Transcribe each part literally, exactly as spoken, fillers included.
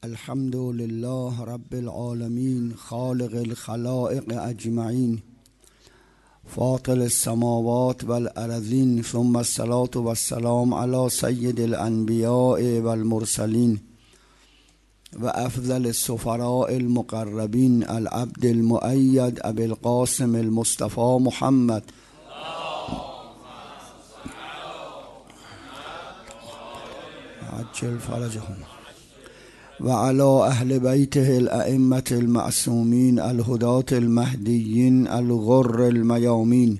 الحمد لله رب العالمين خالق الخلائق اجمعین فاطر السماوات والارضین ثم الصلاة والسلام على سید الانبیاء والمرسلین و افضل السفراء المقربین العبد المؤید ابی القاسم المصطفى محمد عجل فرجهم و علی اهل بیته الائمة المعصومین الهداة المهدیین الغر المیامین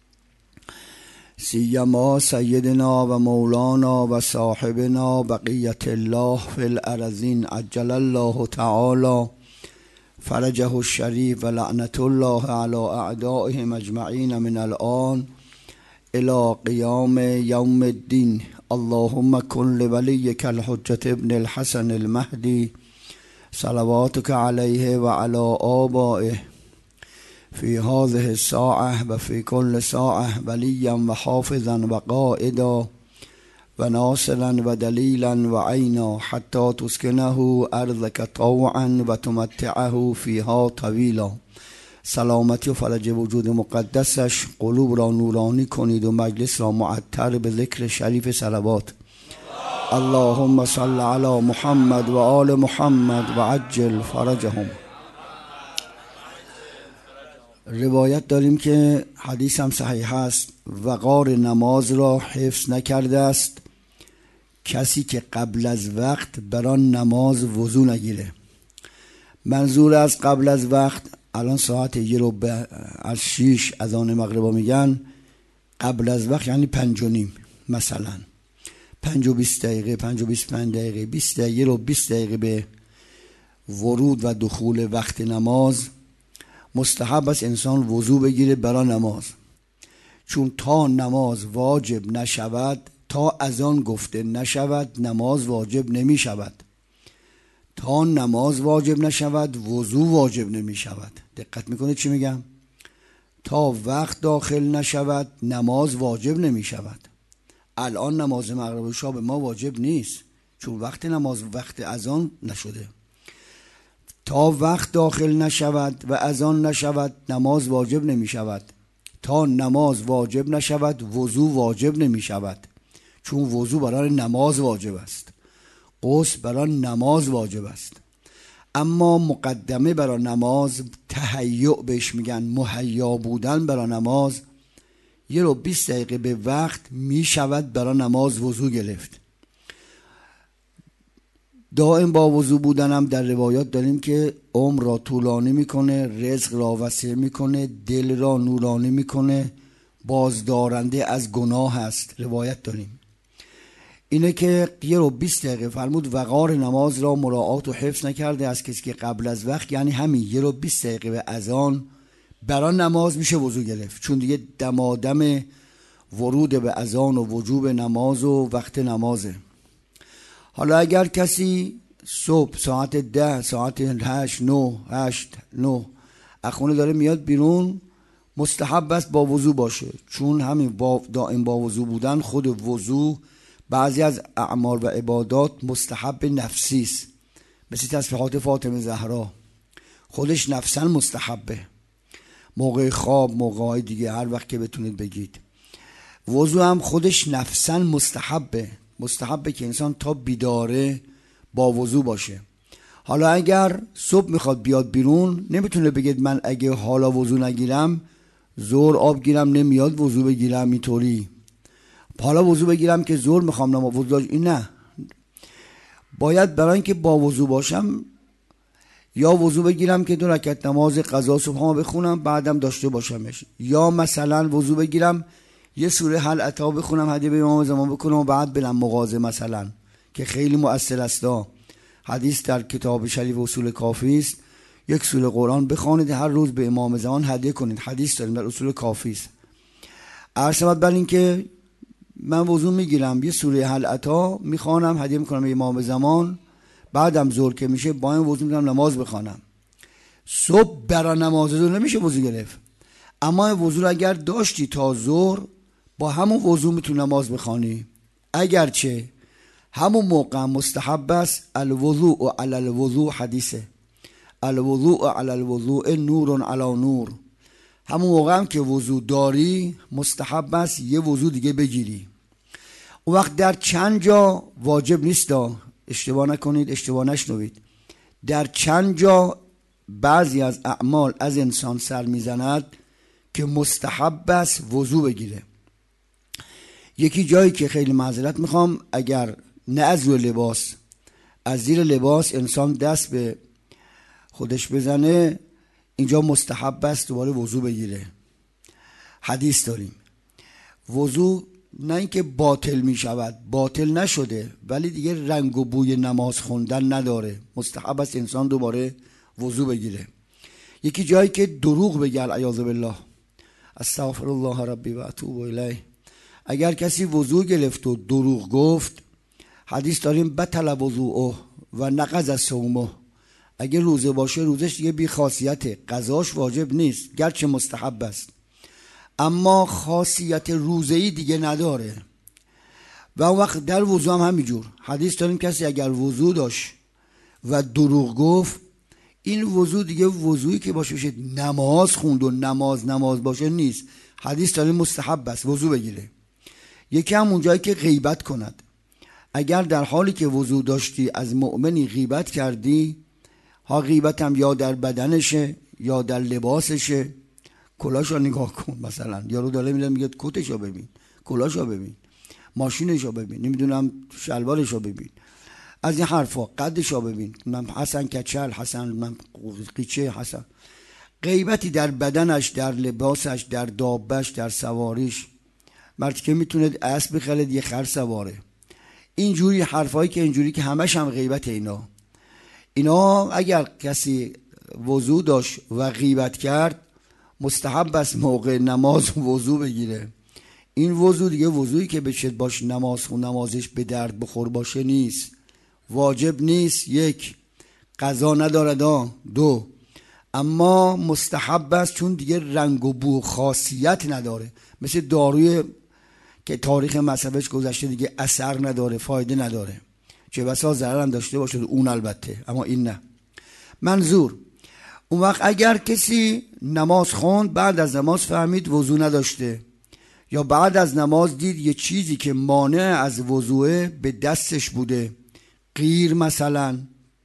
سیما سیدنا و مولانا و صاحبنا بقیت الله فی الارضین عجل الله تعالی فرجه الشریف و لعنت الله علی اعدائهم اجمعین من الآن الى قیام یوم الدین. اللهم کن لولیک الحجة ابن الحسن المهدی صلواتک علیه و علی آبائه فی هذه الساعة و فی کل ساعة ولیا و حافظا و قائدا و ناصرا و دلیلا و عینا حتی تسکنه ارضک طوعا و تمتعه فیها طویلا. سلامتی و فرج وجود مقدسش قلوب را نورانی کنید و مجلس را معطر به ذکر شریف صلوات. اللهم صل علی محمد و آل محمد و عجل فرجهم. روایت داریم که حدیث هم صحیح است، وقار نماز را حفظ نکرده است کسی که قبل از وقت بران نماز وضو نگیره. منظور از قبل از وقت، الان ساعت یه رو به از شیش اذان مغربا میگن، قبل از وقت یعنی پنج و نیم، مثلا پنج و بیست دقیقه، پنج و بیست پنج دقیقه، بیست دقیقه رو بیست دقیقه به ورود و دخول وقت نماز مستحب است انسان وضو بگیره برای نماز، چون تا نماز واجب نشود، تا اذان گفته نشود نماز واجب نمی شود، تا نماز واجب نشود وضو واجب نمی شود. دقت میکنه چی میگم؟ تا وقت داخل نشود نماز واجب نمی شود. الان نماز مغرب و عشا به ما واجب نیست چون وقت نماز وقت اذان نشده. تا وقت داخل نشود و اذان نشود نماز واجب نمی شود. تا نماز واجب نشود وضو واجب نمی شود، چون وضو برای نماز واجب است، غسل برای نماز واجب است. اما مقدمه برای نماز تهیع بهش میگن، مهیا بودن برای نماز، یه رو بیست دقیقه به وقت میشود برای نماز وضو گرفت. دائم با وضو بودنم در روایات داریم که عمر را طولانی میکنه، رزق را وسیع میکنه، دل را نورانی میکنه، بازدارنده از گناه است. روایت داریم اینه که یه رو بیست دقیقه فرمود وقار نماز را مراعات و حفظ نکرده از کسی که قبل از وقت، یعنی همین یه رو بیست دقیقه به اذان برای نماز میشه وضو گرفت، چون دیگه دمادم ورود به اذان و وجوب نماز و وقت نمازه. حالا اگر کسی صبح ساعت ده، ساعت هشت، نه، هشت، نه اخونه داره میاد بیرون، مستحب است با وضو باشه، چون همین با دائم با وضو بودن، خود وضو بعضی از اعمال و عبادات مستحب نفسی است، مثل تسبیحات فاطمه زهرا خودش نفسا مستحبه، موقع خواب، موقع دیگه هر وقت که بتونید بگید. وضو هم خودش نفسا مستحبه، مستحبه که انسان تا بیداره با وضو باشه. حالا اگر صبح میخواد بیاد بیرون، نمیتونه بگید من اگه حالا وضو نگیرم ظهر آب گیرم نمیاد وضو بگیرم، اینطوری حالا وضو بگیرم که ظهر میخوام نماز وضو. این نه، باید برای اینکه با وضو باشم یا وضو بگیرم که دو رکعت نماز قضا صبحامو بخونم بعدم داشته باشمش، یا مثلا وضو بگیرم یه سوره هل اتی بخونم هدیه به امام زمان بکنم و بعد برم مغازه مثلا، که خیلی مؤثر است. حدیث در کتاب شریف اصول کافی است، یک سوره قرآن بخونید هر روز به امام زمان هدیه کنید، حدیث داریم در اصول کافی است. عرض بر این که من وضو میگیرم یه سوره هل اتی میخوانم هدیه میکنم به امام زمان، بعدم ظهر که میشه با این وضو میکنم نماز بخوانم. صبح برای نماز ظهر نمیشه وضو گرفت، اما وضو اگر داشتی تا ظهر با همون وضو میتونی نماز بخوانی. اگرچه همون موقع مستحب است الوضوء علی الوضوء حدیثه، الوضوء علی الوضوء نور علی نور. همون موقع هم که وضو داری مستحب است یه وضو دیگه بگیری. اون وقت در چند جا واجب نیست، اشتباه نکنید، اشتباه نشنوید، در چند جا بعضی از اعمال از انسان سر میزند که مستحب است وضو بگیره. یکی جایی که خیلی معذرت میخوام، اگر نه از روی لباس، از زیر لباس انسان دست به خودش بزنه، اینجا مستحب است دوباره وضو بگیره. حدیث داریم وضو نه اینکه باطل می شود، باطل نشده، ولی دیگه رنگ و بوی نماز خوندن نداره، مستحب است انسان دوباره وضو بگیره. یکی جایی که دروغ بگه، العیاذ بالله، استغفر الله ربی و اتوب الیه، اگر کسی وضو گرفت و دروغ گفت، حدیث داریم بطل وضوءه و نقض صومه، اگه روزه باشه روزش دیگه بی خاصیته، قضاش واجب نیست گرچه مستحب است، اما خاصیت روزه‌ای دیگه نداره. و اون وقت در وضو هم همینجور حدیث داریم کسی اگر وضو داشت و دروغ گفت، این وضو دیگه وضویی که باشه بشه نماز خوند و نماز نماز باشه نیست، حدیث داریم مستحب است وضو بگیره. یکی هم اونجایی که غیبت کند، اگر در حالی که وضو داشتی از مؤمنی غیبت کردی، ها غیبت هم یا در بدنشه یا در لباسشه، کلاشو نگاه کن، مثلا یارو داره میاد میگه کتشو ببین، کلاشو ببین، ماشینشو ببین، نمیدونم شلوارشو ببین، از این حرفا، قدشو ببین، من حسن کچل، حسن من قیچه، حسن غیبتی در بدنش، در لباسش، در دابش، در سواریش. مردی که میتونه اسب بخره یه خر سواره، اینجوری حرفایی که اینجوری که همش هم غیبت. اینا اینا اگر کسی وضو داشت و غیبت کرد، مستحب است موقع نماز وضو بگیره. این وضو دیگه وضویی که بشه باش نماز خون، نمازش به درد بخور باشه نیست، واجب نیست، یک قضا نداره، دو اما مستحب است چون دیگه رنگ و بو خاصیت نداره، مثل داروی که تاریخ مصرفش گذشته دیگه اثر نداره، فایده نداره، چه بسا ضرر هم داشته باشه اون البته، اما این نه. منظور اون وقت اگر کسی نماز خوند، بعد از نماز فهمید وضو نداشته، یا بعد از نماز دید یه چیزی که مانع از وضوء به دستش بوده، قیر مثلا،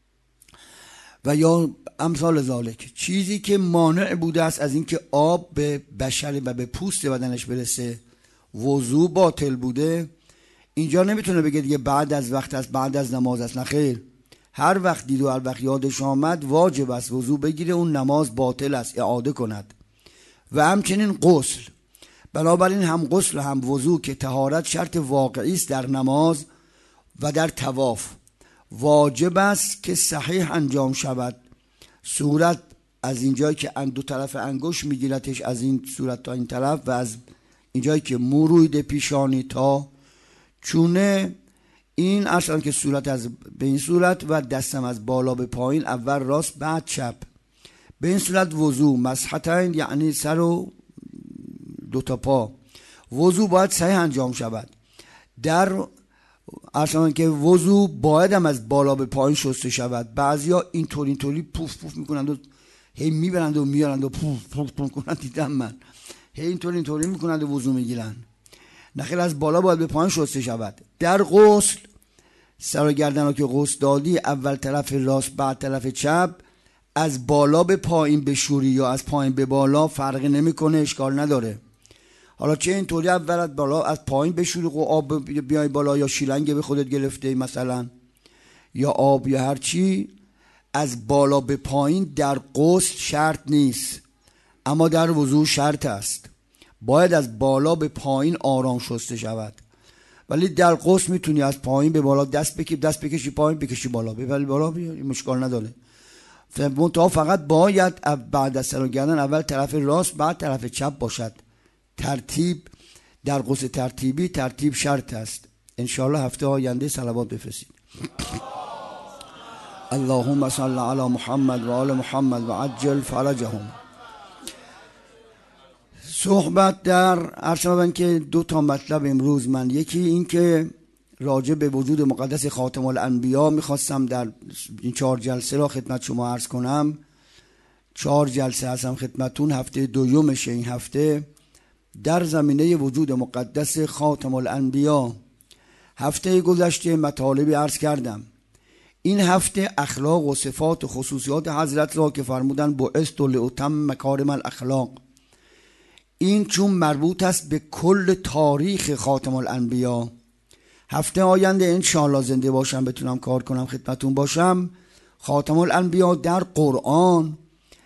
و یا امثال ذالک، چیزی که مانع بوده است از اینکه آب به بشر و به پوست بدنش برسه، وضو باطل بوده، اینجا نمیتونه بگه دیگه بعد از وقت است، بعد از نماز است، نه خیر، هر وقت دید و هر وقت یادش آمد واجب است وضو بگیره، اون نماز باطل است اعاده کند. و همچنین غسل، بنابراین هم غسل هم وضو که طهارت شرط واقعی است در نماز و در طواف، واجب است که صحیح انجام شود. صورت از اینجایی که دو طرف انگشت میگیرتش از این صورت تا این طرف، و از اینجایی که مو رویده پیشانی تا چونه، این اصلا که صورت از به این صورت و دستم از بالا به پایین، اول راست بعد چپ، به این صورت وضو مسحتین، یعنی سر و دو تا پا، وضو باید صحیح انجام شود. در اصلا که وضو باید هم از بالا به پایین شسته شود. بعضیا اینطوری اینطوری پوف پوف میکنند و هی میبرند و میارند و پوف پوف پوف میکنند، دیدم من هی اینطوری اینطوری میکنند و وضو میگیرن، نخیر از بالا باید به پایین شسته شود. در غسل سر و گردن رو که غسل دادی، اول طرف راست بعد طرف چپ، از بالا به پایین بشوری یا از پایین به بالا فرقی نمیکنه، اشکال نداره. حالا چه اینطوری اول از بالا از پایین بشوری و آب بیای بالا، یا شیلنگ به خودت گرفته مثلا، یا آب یا هر چی، از بالا به پایین در غسل شرط نیست، اما در وضو شرط است، باید از بالا به پایین آرام شسته شود. ولی در غسل میتونی از پایین به بالا دست بکشی، دست بکشی پایین، بکشی بالا، ببری بالا، مشکل نداره. منتها فقط باید بعد از سر گردن اول طرف راست بعد طرف چپ باشد. ترتیب در غسل ترتیبی ترتیب شرط است. انشاءالله هفته آینده صلوات بفرستید. اللهم صل علی محمد و آل محمد و عجل فرجهم. صحبت در عرض من که دو تا مطلب امروز من، یکی این که راجع به وجود مقدس خاتم الانبیا میخواستم در این چهار جلسه را خدمت شما عرض کنم. چهار جلسه هستم خدمتون، هفته دویمشه این هفته در زمینه وجود مقدس خاتم الانبیا. هفته گذشته مطالبی عرض کردم. این هفته اخلاق و صفات و خصوصیات حضرت را که فرمودن بعثت لأتم مکارم الاخلاق، این چون مربوط است به کل تاریخ خاتم الانبیا. هفته آینده انشاءالله زنده باشم بتونم کار کنم خدمتون باشم. خاتم الانبیا در قرآن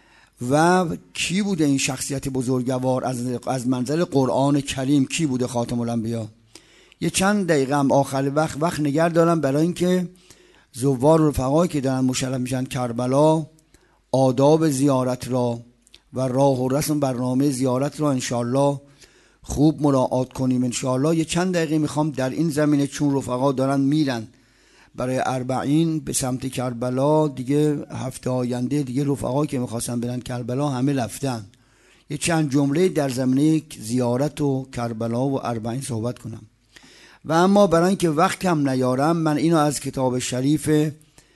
و کی بوده این شخصیت بزرگوار از از منظر قرآن کریم کی بوده خاتم الانبیا. یه چند دقیقه هم آخر وقت وقت نگه دارم برای اینکه زوار و رفقایی که دارن مشرف میشن کربلا آداب زیارت را و راه و رسم برنامه زیارت را انشاءالله خوب مراعات کنیم. انشاءالله یه چند دقیقه میخوام در این زمینه، چون رفقا دارن میرن برای اربعین به سمت کربلا، دیگه هفته آینده دیگه رفقایی که میخواستن برن کربلا همه رفتن، یه چند جمله در زمینه زیارت و کربلا و اربعین صحبت کنم. و اما برای اینکه وقت کم نیارم، من اینو از کتاب شریف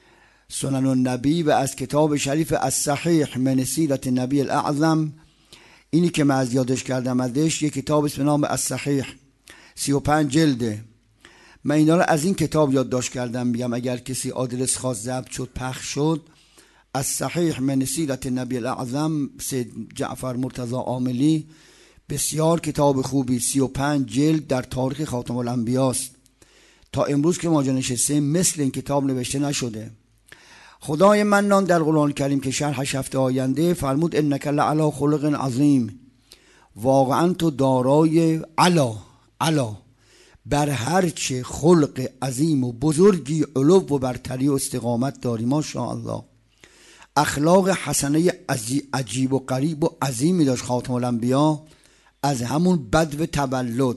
سنن النبی و از کتاب شریف الصحیح من سیرت نبی الاعظم، اینی که من از یادش کردم ازش، یک کتاب اسم نام الصحیح سی و پنج جلده. من اینا رو از این کتاب یادداشت کردم، میگم اگر کسی آدرس خاص ضبط شد پخش شد. الصحیح من سیرت نبی الاعظم سید جعفر مرتضی عاملی، بسیار کتاب خوبی، سی و پنج جلد در تاریخ خاتم الانبیاست. تا امروز که ما جا نشستیم مثل این کتاب نوشته نشده. خدای منان در قرآن کریم که شرحش هفته آینده فرمود انک لعلی خلق عظیم، واقعا تو دارای علا علا بر هر چه خلق عظیم و بزرگی علو و برتری و استقامت داری، ماشاءالله. اخلاق حسنه عجیب و غریب و عظیمی داشت خاتم الانبیا، از همون بدو تولد.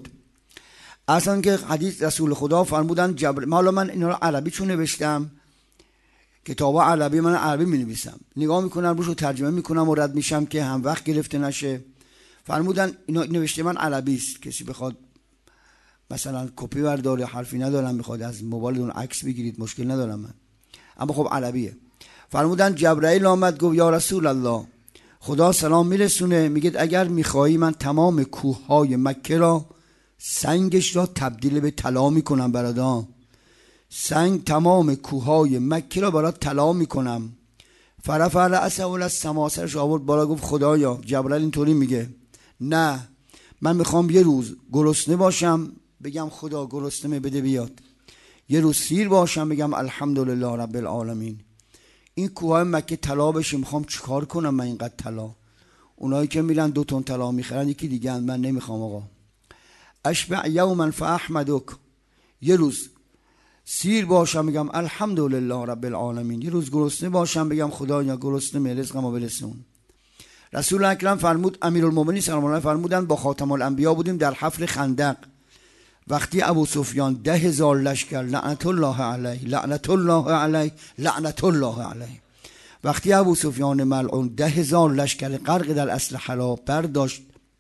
اصلا که حدیث رسول خدا فرمودن جبر... حالا من اینا رو عربی چون نوشتم، کتابا عربی، من عربی می نویسم، نگاه میکنم روش رو ترجمه میکنم و رد میشم که هم وقت گرفته نشه. فرمودن اینا نوشته من عربی است، کسی بخواد مثلا کپی برداره، حرفی ندارم، میخواد از موبایلتون عکس بگیرید مشکل ندارم من، اما خب عربیه. فرمودن جبرائیل آمد گفت یا رسول الله، خدا سلام میرسونه، میگه اگر میخوایی من تمام کوههای مکه را سنگش را تبدیل به طلا میکنم برادر، سنگ تمام کوههای مکه را برات طلا میکنم. فرفع رأسه السما، سرش آورد بالا گفت خدایا، جبرائیل اینطوری میگه، نه من میخوام یه روز گرسنه باشم بگم خدا گرسنه بده بیاد، یه روز سیر باشم بگم الحمدلله رب العالمین. این کوههای مکه طلا بشه، میخوام چیکار کنم من اینقدر طلا؟ اونایی که میرن دو تن طلا میخرن یکی دیگه، من نمیخوام آقا. اشبع یوما فاحمدک، یه روز سیر باشم بگم الحمدلله رب العالمین، یه روز گرسنه باشم بگم خدایا گرسنه رزقمو برسون. رسول اکرم فرمود، امیرالمومنین سلام الله فرمودن با خاتم الانبیا بودیم در حفر خندق، وقتی ابو سفیان ده هزار لشکر لعنت الله علیه لعنت الله علیه لعنت الله علیه، وقتی ابو سفیان ملعون ده هزار لشکر غرق در اسلحه را برداشت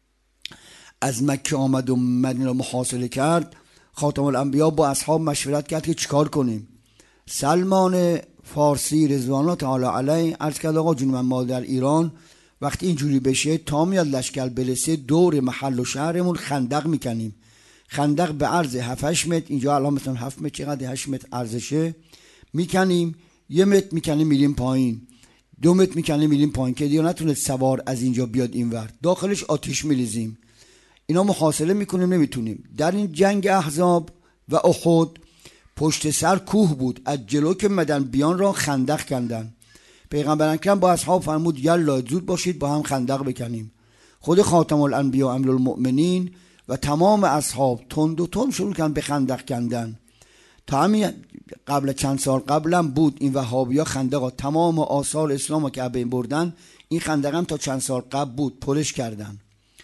از مکه آمد و مدینه را محاصره کرد، خاتم الانبیا با اصحاب مشورت کرد که چیکار کنیم. سلمان فارسی رضوان الله تعالی علیه عرض کرد آقا جون من، ما در ایران وقتی اینجوری بشه تا میاد لشکر برسه دور محل و شهرمون خندق میکنیم، خندق به عرض هفت هشت متر، اینجا الان مثلا هفت متر چقدر، هشت متر عرضشه، میکنیم یه متر میکنیم میریم پایین، دو متر میکنیم میریم پایین که دیگه نتونه سوار از اینجا بیاد اینور، داخلش آتیش میریزیم، اینا محاصره میکنیم نمیتونیم. در این جنگ احزاب و احد پشت سر کوه بود، از جلو که مدن بیان را خندق کندن. پیغمبر اکرم با اصحاب فرمود یلا زود باشید با هم خندق بکنیم. خود خاتم الانبیا امیرالمؤمنین و تمام اصحاب تند و تند شروع کردن به خندق کندن. تا همین قبل چند سال قبلم بود این وهابیا خندق، تمام آثار اسلام که بین بردن، این خندق هم تا چند سال قبل بود پرش کردن.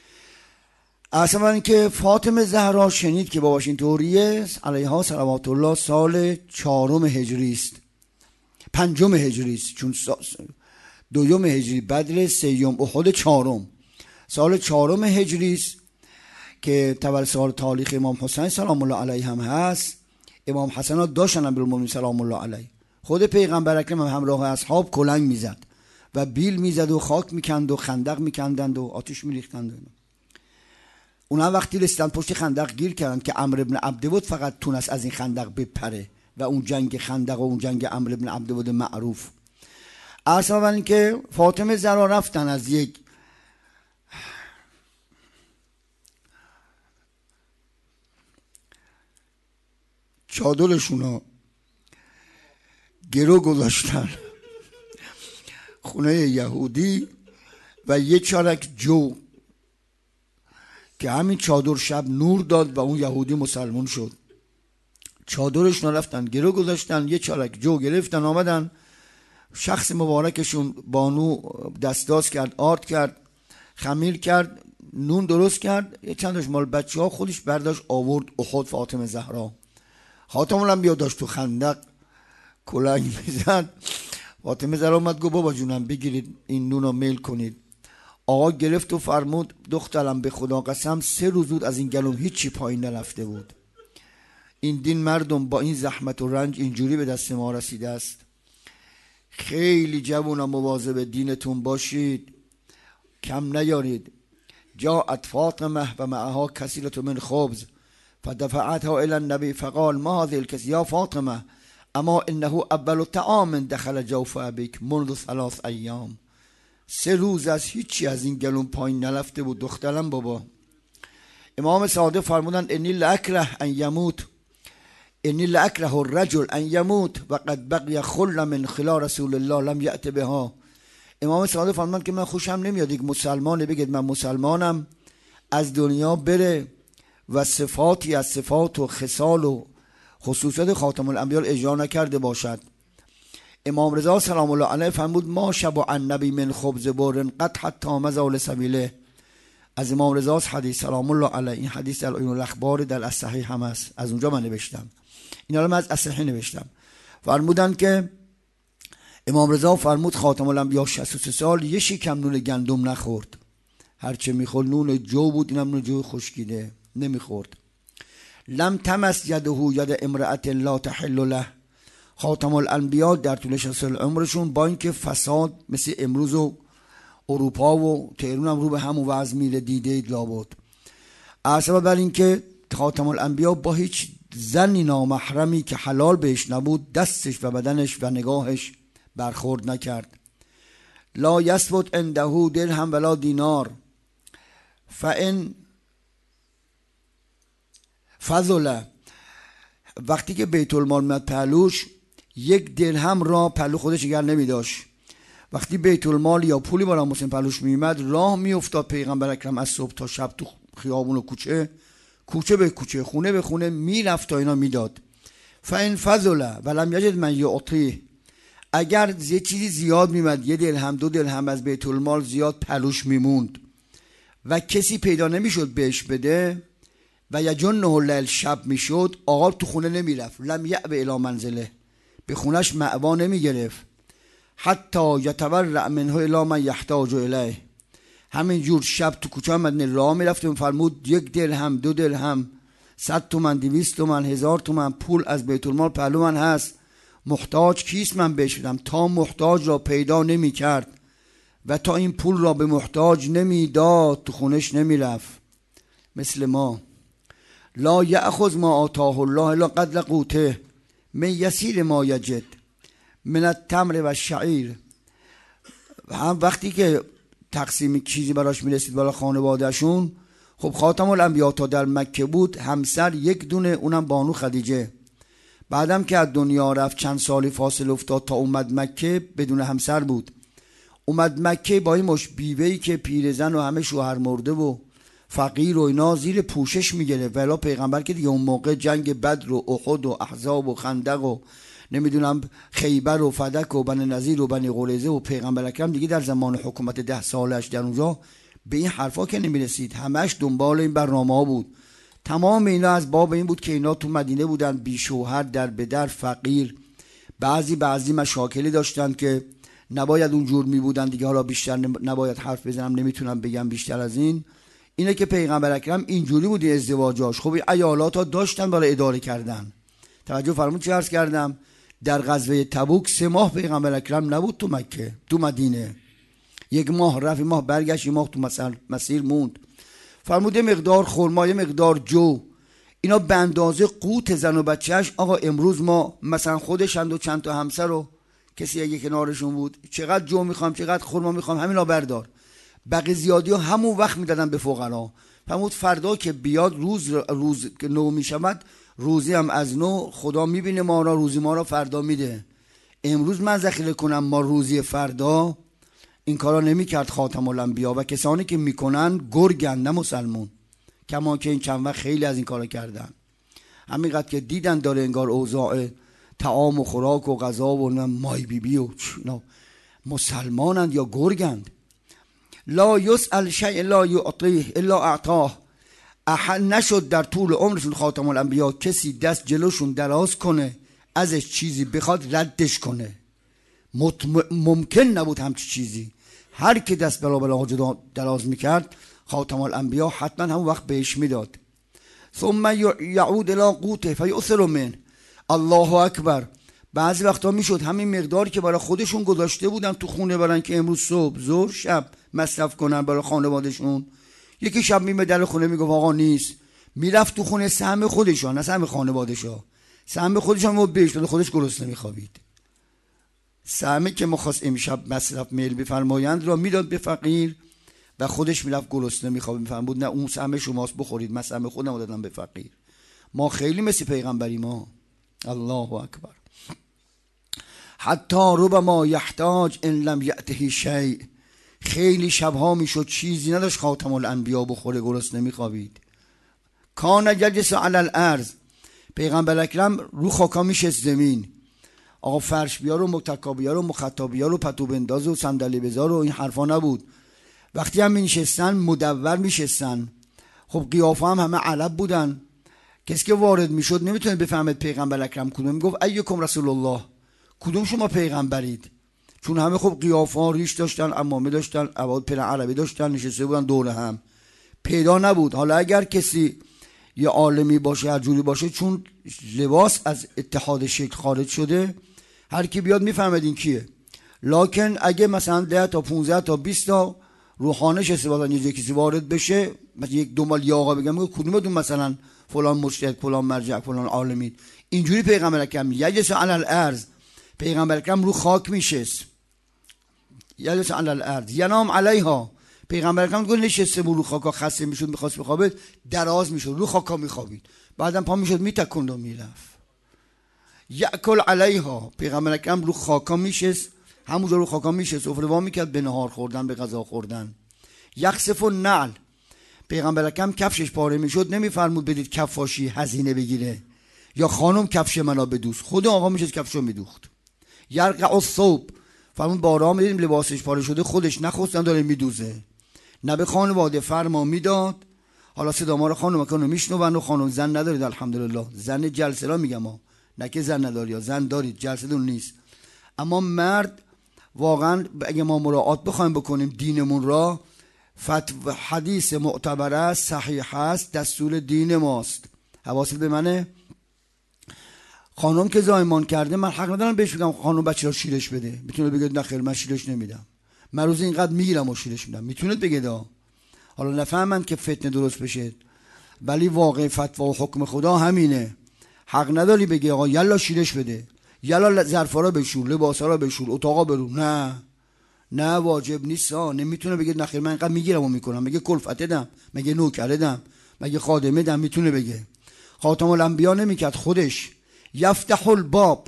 اصلا که فاطمه زهرا شنید که باباش اینطوریه علیها صلوات الله سال چهارم هجری است، پنجم هجری است، چون دوم هجری بدر، سیوم احد، چهارم سال چهارم هجری است که تولد سال تاریخ امام حسین سلام الله علیه هم هست. امام حسن ها داشتن امیرالمومنین سلام الله علیه. خود پیغمبر اکرم هم همراه اصحاب کلنگ میزد و بیل میزد و خاک میکند و خندق میکندند و آتش میریختند. اونا وقتی رسیدن پشت خندق گیر کردن که عمرو بن عبدود فقط تونست از این خندق بپره و اون جنگ خندق و اون جنگ عمرو بن عبدود معروف. اصلا این که فاطمه زهرا رفتن از یک چادرشونا گرو گذاشتن خونه یهودی و یه چارک جو که همین چادر شب نور داد و اون یهودی مسلمان شد. چادرشون رفتن گرو گذاشتن، یه چارک جو گرفتن، آمدن شخص مبارکشون بانو دستاز کرد، آرد کرد، خمیر کرد، نون درست کرد، یه چندش مال بچه ها خودش برداشت آورد احد. فاطمه زهرا خاتم الانبیا داشت تو خندق کلنگ میزد. فاطمه زهرا اومد گفت بابا جونم بگیرید این نون رو میل کنید. آقا گرفت و فرمود دخترم به خدا قسم سه روز بود از این گلوم هیچی پایین نرفته بود. این دین مردم با این زحمت و رنج اینجوری به دست ما رسیده است. خیلی جوونا مواظب دینتون باشید، کم نیارید. جاءت فاطمه و معها کسیلة من خبز فدفعتها الى النبی فقال ما هذه الكسیلة یا فاطمه اما انه اول طعام دخل جوف ابیک منذ ثلاث ایام. سه روز از هیچی از این گلون پایین نرفته بود دخترم بابا. امام صادق فرمودن انی لاکره ان یموت انی لاکره الرجل ان یموت و قد بقی خل من خلال رسول الله لم یأت بها. امام صادق فرمودن که من خوشم نمیاد یک مسلمان بگید من مسلمانم از دنیا بره و صفاتی از صفات و خصال و خصوصیات خاتم الانبیا اجرا نکرده باشد. امام رضا سلام الله علیه فرمود ما شبع النبی من خبز بر قد حتی مزال سبیله. از امام رضا حدیث سلام الله علیه، این حدیث در عیون الاخبار در الصحیح هم است، از اونجا من نوشتم، اینا رو من از الصحیح نوشتم. فرمودن که امام رضا فرمود خاتم الانبیا شصت و سه سال یه شیکم نون گندم نخورد، هرچه میخورد نون جو بود، اینم نون جو خشکیده نمیخورد. لم تمس یده ید امرأة لا تحل له. خاتم الانبیا در طول شصت سال عمرشون با اینکه فساد مثل امروز و اروپا و تهران هم رو به همون وضع میره دیده لابد، اصلا بر اینکه خاتم الانبیا با هیچ زنی نامحرمی که حلال بهش نبود دستش و بدنش و نگاهش برخورد نکرد. لا یثبت عنده درهم ولا دینار فان فضل. وقتی که بیت المال میاد پهلوش یک درهم را پهلو خودش اگر نمی داشت. وقتی بیت المال یا پولی برای مسلم پهلوش میومد راه میافتاد پیغمبر اکرم از صبح تا شب تو خیابون و کوچه کوچه به کوچه خونه به خونه میرفت تا اینا میداد. فان فضل ولم یجد من یعطیه. اگر یه چیزی زیاد میمد، یه درهم دو درهم از بیت المال زیاد پهلوش میموند و کسی پیدا نمیشد بهش بده و یجنه اللیل شب میشد، آقا تو خونه نمیرفت، لم یأب الی منزله، به خونش مأوا نمیگرفت، حتی یتورع منه الی من یحتاج الیه. همین جور شب تو کوچه مدینه راه میرفت و فرمود یک درهم دو درهم صد تومن دویست تومن هزار تومن پول از بیت المال پهلو من هست، محتاج کیست من بهش بدم. تا محتاج را پیدا نمی کرد و تا این پول را به محتاج نمی داد تو خونش نمی رفت. مثل ما لا یأخذ ما آتاه الله لا قدر قوته من یسیر ما یجد من التمر و الشعیر. هم وقتی که تقسیم چیزی براش میرسید برای خانوادهشون، خب خاتم الانبیا تا در مکه بود همسر یک دونه، اونم بانو خدیجه. بعدم که از دنیا رفت چند سالی فاصله افتاد تا اومد مکه بدون همسر بود. اومد مکه با این مش بیوهی که پیرزن و همه شوهر مرده و فقیر و اینا زیر پوشش میگیره. ولی پیغمبر که دیگه اون موقع جنگ بدر و احد و احزاب و خندق و نمیدونم خیبر و فدک و بنی نظیر و بنی قریظه و پیغمبر اکرم دیگه در زمان حکومت ده سالش در اونجا به این حرفا که نمیرسید، همش دنبال این برنامه ها بود. تمام اینا از باب این بود که اینا تو مدینه بودن بی شوهر در بدر فقیر، بعضی بعضی مشاکلی داشتن که نباید اونجور می بودن دیگه. حالا بیشتر نباید حرف بزنم، نمیتونم بگم بیشتر از این. اینه که پیغمبر اکرم اینجوری بود ازدواجاش. خب این ایالات ها داشتن برای اداره کردن، توجه فرمود چه عرض کردم؟ در غزوه تبوک سه ماه پیغمبر اکرم نبود تو مکه، تو مدینه. یک ماه رفت، ماه برگشت، ماه تو مسیر موند. فرمود یه مقدار خرما، یه مقدار جو، اینا به اندازه قوت زن و بچهش. آقا امروز ما مثلا خودشند و چند تا همسر رو کسی اگه کنارشون بود، چقدر جو میخوام، چقدر خرما میخوام، همینا بردار. بقیه زیادی ها همون وقت میدادن به فقرا. فرمود فردا که بیاد روز روز که نو میشود، روزی هم از نو خدا میبینه ما را، روزی ما را فردا میده. امروز من ذخیره کنم ما روزی فردا، این کارا نمیکرد خاتم الانبیا. و کسانی که میکنن گرگن نه مسلمون، کما که این چند وقت خیلی از این کارا کردن. همینقدر که دیدن داره انگار اوضاع طعام و خوراک و غذا و مای بی بی و اینا مسلمانند یا گرگند. لا یسأل شیء لا یعطیه الا اعطاه. احد نشد در طول عمرشون خاتم الانبیا کسی دست جلوشون دراز کنه ازش چیزی بخواد ردش کنه. ممکن نبود همچی چیزی. هر کی دست برابر حاجت دراز میکرد خاتم الانبیا حتما همون وقت بهش میداد. ثم یعود الى قوته فیؤثر من. الله اکبر. بعضی وقتا میشد همین مقدار که برای خودشون گذاشته بودن تو خونه برن که امروز صبح ظهر شب مصرف کنن برای خانوادهشون، یکی شب میمه در خونه میگفت آقا نیست، میرفت تو خونه سهم خودشان، نه سهم خانواده‌شا، سهم خودشان رو بهش داد، خودش گرسنه میخوابید. سهمی که مخواست امشب مصرف میل بفرمایند را میداد به فقیر و خودش میرفت گرسنه میخوابید. میفرمود نه اون سهم شماست بخورید، من سهم خودم دادم به فقیر. ما خیلی مثل پیغمبری ما. الله اکبر. حتی ربما یحتاج ان لم یأته شیء. خیلی شبها میشد چیزی نداشت خاتم الانبیا بخوره، گرسنه میخوابید. کان یجلس علی الارض. پیغمبر اکرم رو خاکا میشست زمین. آقا فرش بیار و متکا بیار و مخطا بیار و پتو بنداز و صندلی بذار و این حرفا نبود. وقتی هم میشستن مدور میشستن. خب قیافه هم همه علب بودن، کسی که وارد میشد نمیتونه بفهمد پیغمبر اکرم کدوم. میگفت ایکم رسول الله، کدوم شما پیغمبرید؟ چون همه خب قیافه ها ریش داشتن، عمامه داشتن، عباد پر عربی داشتن، نشسته بودن دور هم، پیدا نبود. حالا اگر کسی یه عالمی باشه هر جوری باشه، چون لباس از اتحاد شکل خارج شده، هر کی بیاد میفهمد این کیه. لکن اگه مثلا ده تا پانزده تا بیست تا روحانه شسته بودن یه کسی وارد بشه، مثلا یک دو مال یا آقا بگم کدومتون مثلا فلان مجتهد، فلان مرجع، فلان عالمید، اینجوری پیغمبر اکرم یجلس علی الارض. پیغمبر اکرم رو خاک میشست. یجلس علی الارض ینام علیها. پیغمبر اکرم گفت نشسته بود رو خاکا، خسته میشد میخواست بخوابه دراز میشد رو خاکا میخوابید، بعدم پا میشد میتکند و میرفت. یاکل علیها. پیغمبر اکرم رو خاکا میشست، همون رو خاکا میشست، سفره وا میکرد به نهار خوردن، به غذا خوردن. یخسف النعل. پیغمبر اکرم کفشش پاره میشد نمیفرمود بدید کفاشی هزینه بگیره یا خانم کفش منو بدوز، خود آقا میشد کفشو میدوخت. یرقع الثوب. فرمود بارا میدیم لباسش پاره شده خودش نخواستن داره میدوزه، نه به خانواده فرما میداد. حالا صدا ما رو خانم کنه میشنون و خانم زن ندارید الحمدلله، زن جلسه را میگم ها، نه که زن نداری یا زن دارید جلسه دون نیست. اما مرد واقعا اگه ما مراعات بخوایم بکنیم دینمون را، فتو حدیث معتبر است، صحیح است، دستور دین ماست. حواست به منه. خانم که زایمان کرده من حق ندارم بهش بگم خانم بچه را شیرش بده، میتونه بگه نه خیر من شیرش نمیدم، من روزی اینقدر میگیرم و شیرش میدم، میتونه بگه دا. حالا نفهمن که فتنه درست بشه، ولی واقع فتوا و حکم خدا همینه. حق نداری بگه آقا یلا شیرش بده، یلا ظرفا را بشور، لباسا را بشور، اتاقا برو. نه نه واجب نیست. نمیتونه بگه نه خیر من اینقدر میگیرم و میکنم، مگه کلفته دم، مگه نوکره دم، مگه خادمه دم. میتونه بگه. خاتم الانبیا نمیکرد خودش. یفتح الباب.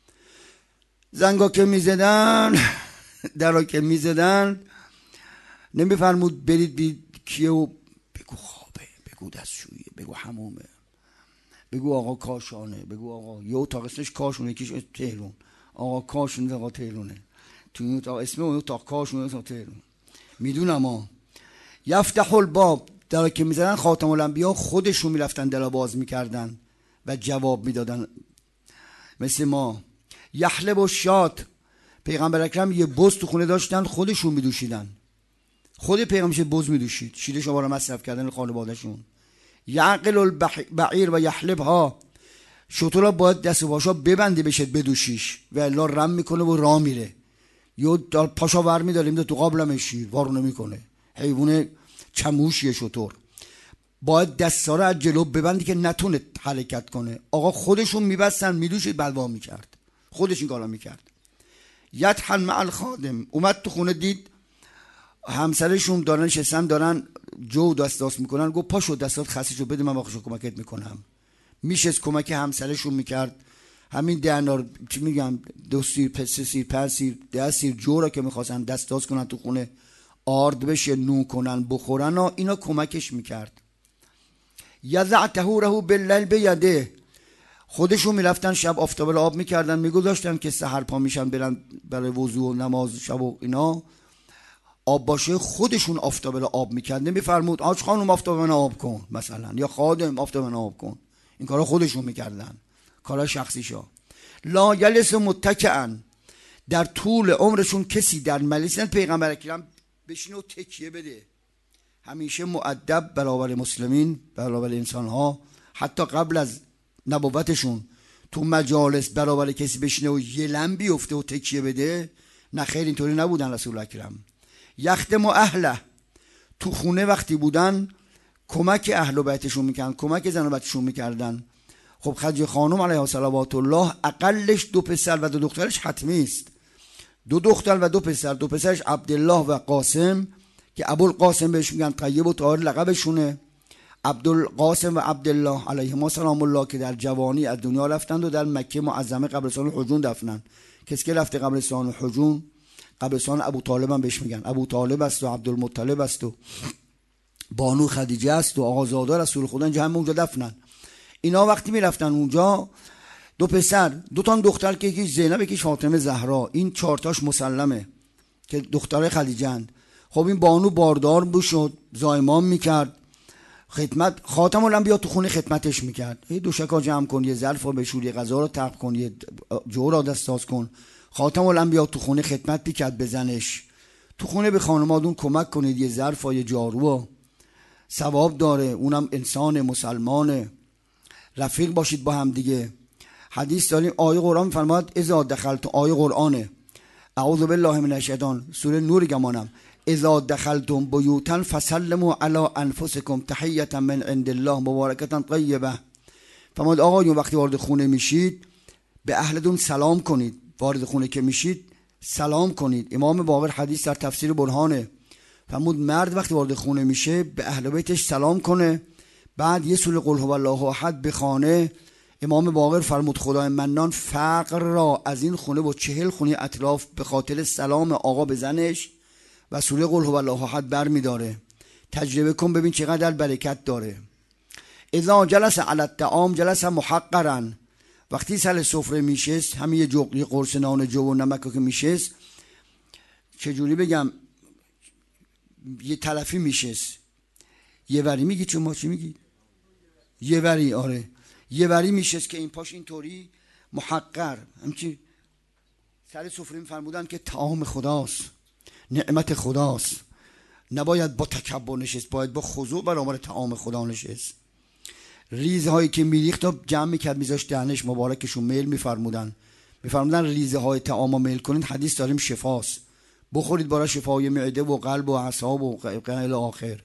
زنگا که میزدن درا که میزدن نمیفرمود برید بید کیه و بگو خوابه، بگو دستشویه، بگو حمومه، بگو آقا کاشانه، بگو آقا یه اتاق اسمش کاشونه یکیش تهرون، آقا کاشون آقا تهرونه، تو این اتاق اسم اون اتاق کاشونه اتاق تهرون. میدونم ها. یفتح الباب. درا که میزدن خاتم الانبیا خودشون میرفتن درا باز میکردن و جواب میدادن مثل ما. یحلب الشات. پیغمبر اکرم یه بز تو خونه داشتن خودشون میدوشیدن، خود پیغمبرش بز میدوشید، شیرش رو برای مصرف کردن خانواده‌شون. یعقل البعیر و یحلبها. شتر باید دست و پاشا ببندی بشه بدوشیش و الا رم میکنه و راه میره. یا پاشا ور میداریم تو قابلم شیر وارو نمیکنه. حیوان چموشیه شتر. باید دستا رو از جلو ببندی که نتونه حرکت کنه. آقا خودشون میبستن میدوشید بلوا میکرد، خودش این کارا میکرد. یطحن مع الخادم. اومد تو خونه دید همسرشون دارن نشستن دارن جو دست دست میکنن، گفت پاشو دستات خسیشو بده من باخشو کمکت میکنم. میشست کمک همسرشون میکرد. همین دهنار چی میگم دو سیر پس سیر پنج سیر ده سیر جو را که میخواستن دست دست کنن تو خونه آرد بشه نو کنن بخورن و اینا کمکش میکرد. یضع طهوره باللیل بیده. خودشون میرفتن شب آفتاب رو آب میکردن میگذاشتن که سحر پا میشن برن برای وضو و نماز شب و اینا آب باشه. خودشون آفتاب رو آب میکرد. نمیفرمود آج خانم آفتاب من آب کن مثلا، یا خادم آفتاب من آب کن. این کارا خودشون میکردن، کارا شخصیشا. لا یلس متکئا. در طول عمرشون کسی در مجلس پیغمبر اکرم بشینه و تکیه بده. همیشه مؤدب برابر مسلمین، برابر انسان ها. حتی قبل از نبوتشون تو مجالس برابر کسی بشینه و یه لم بیفته و تکیه بده نه خیر، اینطوری نبودن رسول اکرم. یخدم اهله. تو خونه وقتی بودن کمک اهل و بیتشون میکردن، کمک زن و بچه‌شون میکردن. خب خدیجه خانم علیها صلوات الله اقلش دو پسر و دو دخترش حتمی است. دو دختر و دو پسر. دو پسرش عبدالله و قاسم که ابوالقاسم بهش میگن، طیب و طاهر لقبشونه. عبدالقاسم و عبدالله علیهما سلام الله که در جوانی از دنیا رفتند و در مکه معظمه قبرستان حجون دفنن. کسی که رفته قبرستان حجون، قبرستان ابو طالب هم بهش میگن. ابو طالب است و عبدالمطلب است و بانو خدیجه است و آقازاده رسول خدا، اینجا همه اونجا دفنن. اینا وقتی میرفتن اونجا دو پسر دو تا دختر که یکی زینب یکی فاطمه زهرا، این چهار تاش مسلمه که دختر خدیجه اند. خب این بانو باردار بشد، زایمان میکرد، خدمت خاتم الانبیا تو خونه خدمتش میکرد. یه دوشکا جمع کن، یه ظرف رو بشور، یه غذا رو تقب کن، یه جو را دستاز کن. خاتم الانبیا تو خونه خدمت میکرد به زنش. تو خونه به خانمادون کمک کنید، یه ظرف و یه جارو ثواب داره، اونم انسان مسلمانه. رفیق باشید با هم دیگه. حدیث داریم آیه قرآن فرماد اذا دخلتم، آیه قرآنه، اعوذ بالله من الشیطان، سوره نور گمانم، اذا دخلتم بیوتا فسلموا علی انفسکم تحیة من عند الله مبارکة طیبه. فرمود آقایون وقتی وارد خونه میشید به اهلتون سلام کنید. وارد خونه که میشید سلام کنید. امام باقر حدیث در تفسیر برهانه فرمود مرد وقتی وارد خونه میشه به اهل بیتش سلام کنه، بعد یه سوره قل هو الله احد بخونه. امام باقر فرمود خدای منان فقر را از این خونه با چهل خونه اطراف به خاطر سلام آقا به زنش و سوره قل هو الله احد بر می داره. تجربه کن ببین چقدر برکت داره. اذا جلس علی الطعام جلس محقرا. وقتی سر سفره میشست، همین یه جو یه قرص نان جو و نمک که میشست، چجوری بگم، یه تلفی میشست. یه وری میگی چون ما چی میگی؟ یه وری، آره یه وری میشست که این پاش اینطوری محقر همچی سر سفره میفرمودن که طعام خداست، نعمت خداست، نباید با تکبر نشست، باید با خضوع برابر طعام خدا نشست. ریزهایی که میریخت و جمع میکرد میذاشت دهنش مبارکشون میل میفرمودن میفرمودن ریزه های طعام میل کنید، حدیث داریم شفاست، بخورید برای شفای معده و قلب و اعصاب و الی آخر.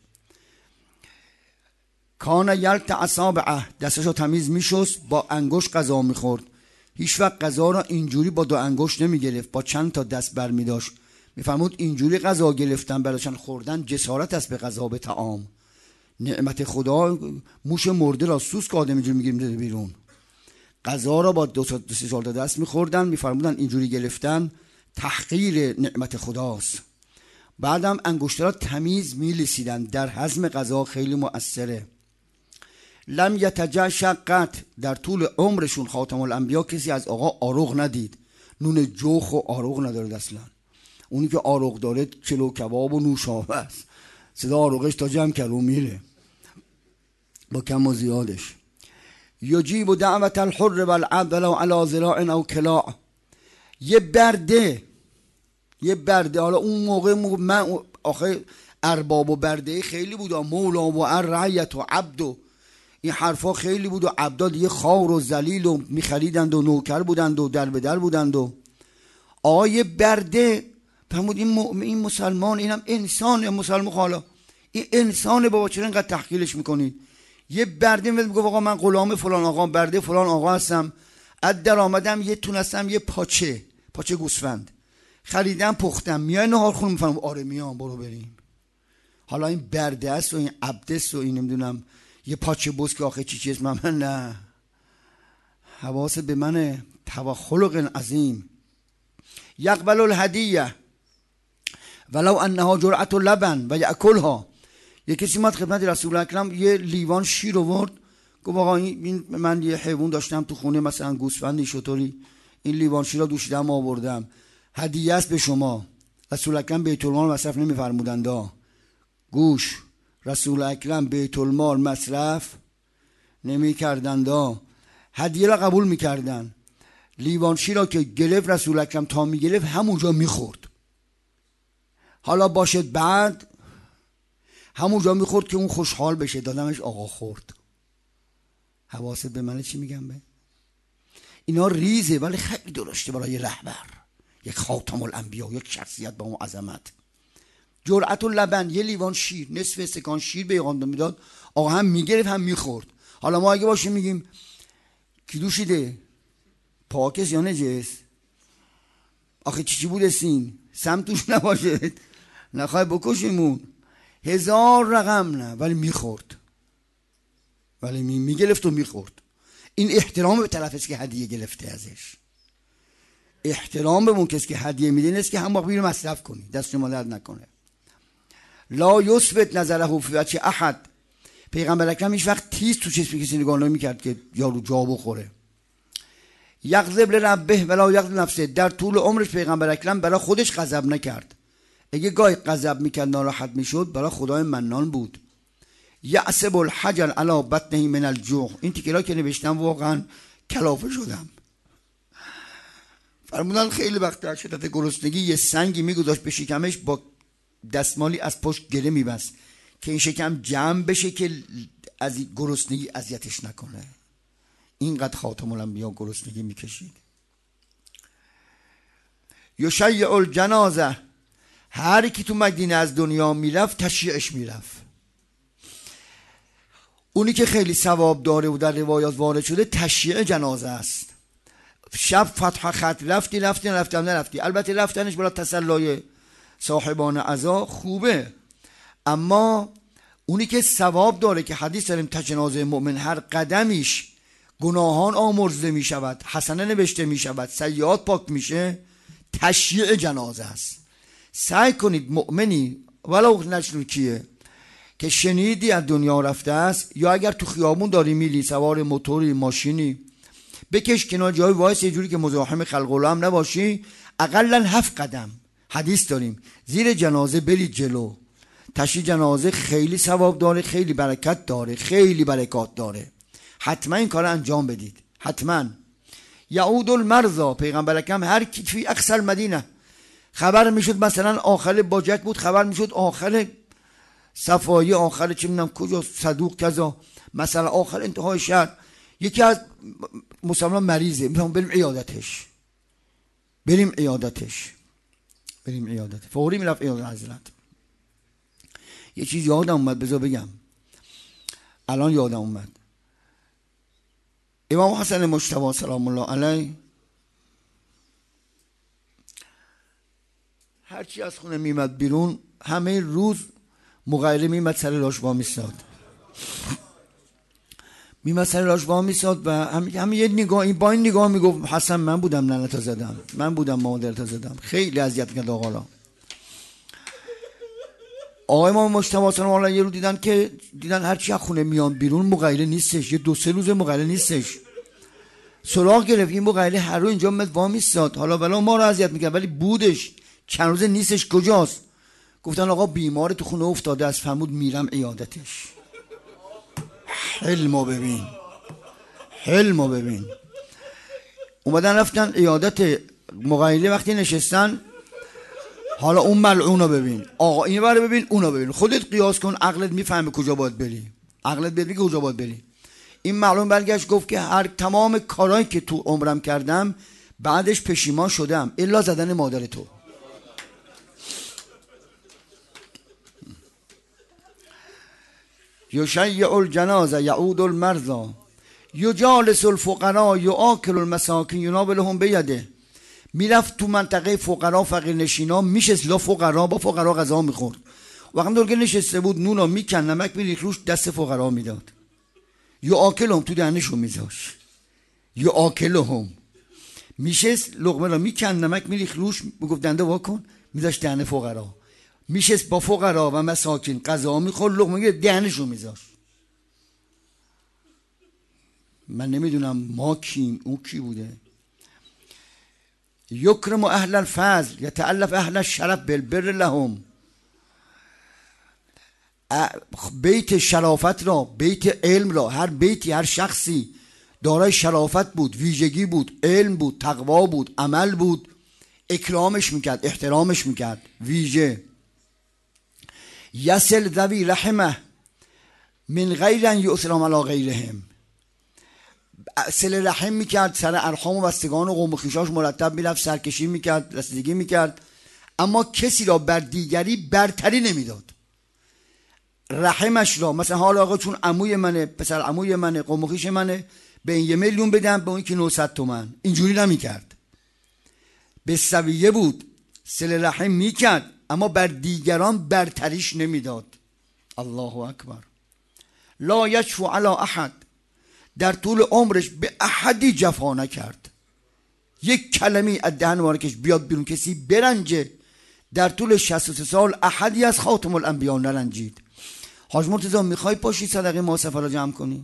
کان یلت اصابعه، دستشو تمیز میشست، با انگشت غذا میخورد. هیچ وقت غذا را اینجوری با دو انگشت نمیگرفت، با چند تا دست برمیداشت. میفرمود اینجوری غذا گرفتن براشون خوردن جسارت است به غذا، به طعام. نعمت خدا، موش مرده را سوسک آدم اینجوری میگیریم بیرون. غذا را با دو تا دو سه تا دست میخوردن، میفرمودن اینجوری گرفتن تحقیر نعمت خداست. بعدم انگشتر را تمیز میلسیدن، در هضم غذا خیلی مؤثره. لم یتجشقت، در طول عمرشون خاتم الانبیا کسی از آقا آروغ ندید. نون جوخ و آروغ نداره اصلا. اونی که آروغ داره چلو کباب و نوشابه است، صدا آروغش تا جمع کرو میره با کم و زیادش. یجیب دعوت الحر والعبد ولو علی ذراع او کلاع. یه برده یه برده حالا اون موقع من آخه ارباب و برده خیلی بود، مولا و رعیت و عبد و این حرفا خیلی بود و عبدا دیگه خوار و ذلیل و میخریدند و نوکر بودند و در به در بودند. و آقای برده فرمود این مؤمن، این مسلمان، اینم انسان، مسلمان. حالا این انسان بابا چرا اینقدر تحقیرش میکنید؟ یه برده میگه آقا من غلام فلان آقا، برده فلان آقا هستم، از در آمدم یه تونستم یه پاچه پاچه گوسفند خریدم پختم، میای نهار خونم؟ میفهمم آره میام، برو بریم. حالا این برده است و این عبد است و این نمیدونم یه پاچه بوس که آخه چی چیز من نه، حواس به منه. توخلق عظیم. یقبل الهدیه ولو انها جرعه لبن و یاکلها. یه کسی اومد خدمت رسول اکرم یه لیوان شیر آورد، گفت آقا این من یه حیوان داشتم تو خونه، مثلا گوسفندی شطوری، این لیوان شیر رو دوشیدم آوردم، هدیه است به شما. رسول اکرم بیت المال مصرف نمی‌فرمودند. گوش، رسول اکرم بیت المال مصرف نمی‌کردند، هدیه را قبول می‌کردند. لیوان شیر را که گرفت رسول اکرم تا می‌گرفت همونجا می‌خورد. حالا باشد بعد همونجا می‌خورد که اون خوشحال بشه، دادمش آقا خورد. حواست به من چی میگم؟ به اینا ریزه ولی خیلی درشته برای رهبر، یک خاتم الانبیا، یک شخصیت با اون عظمت. جرعت لبن، یه لیوان شیر، نصف استکان شیر به پیغمبر میداد، آقا هم میگرفت هم میخورد. حالا ما اگه باشیم میگیم کی دوشیده؟ پاکست یا نجس؟ آخه چی چی بود سین؟ سم توش نباشه، نخواه بکشیمون. هزار رقم نه ولی میخورد، ولی می میگرفت و میخورد. این احترام به طرف است که هدیه گرفته ازش. احترام به اون کسی که هدیه میده نیست که هم باقی رو مصرف کنی، دست شما درد نکنه. لا یثبت نظره فی وجه احد. پیغمبر اکرم هیچ وقت تیز تو چشم کسی نگاه نمی‌کرد که یارو جا بخوره. یغضب لربه ولا یغضب نفسه. در طول عمرش پیغمبر اکرم برای خودش غضب نکرد. اگه گاهی غضب میکرد ناراحت میشد، برای خدای منان بود. یعصب الحجر علی بطنه من الجوع. این تیکه‌ها که نوشتم واقعا کلافه شدم. فرمودن خیلی وقت در شدت گرسنگی یه سنگی میگذاشت به شکمش، با دستمالی از پشت گره میبست که این شکم جمع بشه که از گرسنگی اذیتش نکنه. اینقدر خاتم الانبیا گرسنگی میکشید. یشیع الجنازه. هر کی تو مدینه از دنیا میرفت تشییعش میرفت. اونی که خیلی ثواب داره و در روایات وارد شده تشییع جنازه است. شب فتح خط رفتی رفتی نرفتم نرفتی. البته رفتنش برای تسلای صاحبان عزا خوبه، اما اونی که ثواب داره که حدیث داریم تا جنازه مؤمن هر قدمیش گناهان آمرزده می شود، حسنه نوشته می شود، سیئات پاک میشه، تشییع جنازه است. سعی کنید مؤمنی ولو نشنو کیه که شنیدی از دنیا رفته است، یا اگر تو خیابون داری میلی سوار موتوری ماشینی، بکش کنار جای وایس یه جوری که مزاحم خلق الله هم نباشی، اقلا هفت قدم. حدیث داریم زیر جنازه برید جلو. تشییع جنازه خیلی ثواب داره، خیلی برکت داره، خیلی برکات داره. حتما این کار انجام بدید، حتما. یعود المرضى. پیغمبر اکرم هر کی فی اقصى مدینه خبر میشد، مثلا آخر باجک بود، خبر میشد آخر صفایی، آخر چه میدونم کجا صدوق کذا، مثلا آخر انتهای شهر یکی از مسلمان مریضه، میگم بریم عیادتش، بریم عیادتش بریم عیادت فوری میرفت عیادت حضرت. یه چیز یادم اومد بذار بگم، الان یادم اومد. امام حسن مجتبی سلام الله علیه هرچی از خونه میمد بیرون همه روز مغیره میمد سر لاش وا میستاد، میمد سر لاش وا میستاد و همه هم یه نگاه، این با این نگاه میگفت حسن من بودم ننتا زدم، من بودم مادرتا زدم. خیلی اذیت کرد آقا. آقای ما مجتبی سلام الله یه رو دیدن که دیدن هرچی از خونه میان بیرون مغیره نیستش، یه دو سه روز مغیره نیستش. سراغ گرفت این مغیره هر رو اینجا مد وا میستاد، حالا بلا ما رو اذیت میکرد ولی بودش، چند روز نیستش. کجاست؟ گفتن آقا بیمار تو خونه افتاده است. فرمود میرم عیادتش. حلمو ببین، حلمو ببین. اومدن رفتن عیادت مغیره، وقتی نشستن حالا اون ملعونو ببین، آقا اینو بره ببین، اونو ببین، خودت قیاس کن، عقلت میفهمه کجا باید بری، عقلت ببین کجا باید بری. این معلوم برگشت گفت که هر تمام کارهایی که تو عمرم کردم بعدش پشیمان شدم الا زدن مادر تو. یشیع الجنازه یعود المرضى یجالس الفقراء یآکل المساکین یناولهم بیده. میرفت تو منطقه فقرا فقیر نشینا میشست لا فقرا با فقرا غذا میخورد. وقتی دورگه نشسته بود نونو میکن نمک میریخت روش دست فقرا میداد. یآکلهم تو دهنشو میذاش. یآکلهم میشست لقمه را میکن نمک میریخت روش میگفت دنده واکن میذاش دهن فقرا. میشست با فقرا و مساکین غذا میخورد لقمه دهنشو میذاش. من نمیدونم ما کیم اون کی بوده. یکرم اهل الفضل یتألف اهل الشرف بالبر لهم. بیت شرافت را، بیت علم را، هر بیتی هر شخصی دارای شرافت بود، ویژگی بود، علم بود، تقوا بود، عمل بود، اکرامش میکرد، احترامش میکرد ویژه. یصل ذوی رحمه من غیر ان یؤثرهم علی غیرهم. صله رحم میکرد، سر ارحام و بستگان و قوم و خویشاش مرتب میرفت، سرکشی میکرد، رسیدگی میکرد، اما کسی را بر دیگری برتری نمیداد. رحمش را مثلا حالا آقا چون عموی منه، پسر عموی منه، قوم و خویش منه، به این یه میلیون بدم، به اون که نهصد تومن، اینجوری نمیکرد. به سویه بود، صله رحم میکرد اما بر دیگران برتریش نمیداد. الله اکبر. لا یشفو علی احد. در طول عمرش به احدی جفا نکرد. یک کلمه از دهن مبارکش بیاد بیرون کسی برنجه، در طول شصت و سه سال احدی از خاتم الانبیا نرنجید. حاج مرتضی میخوای پاشی صدقه ماه سفر رو جمع کنی؟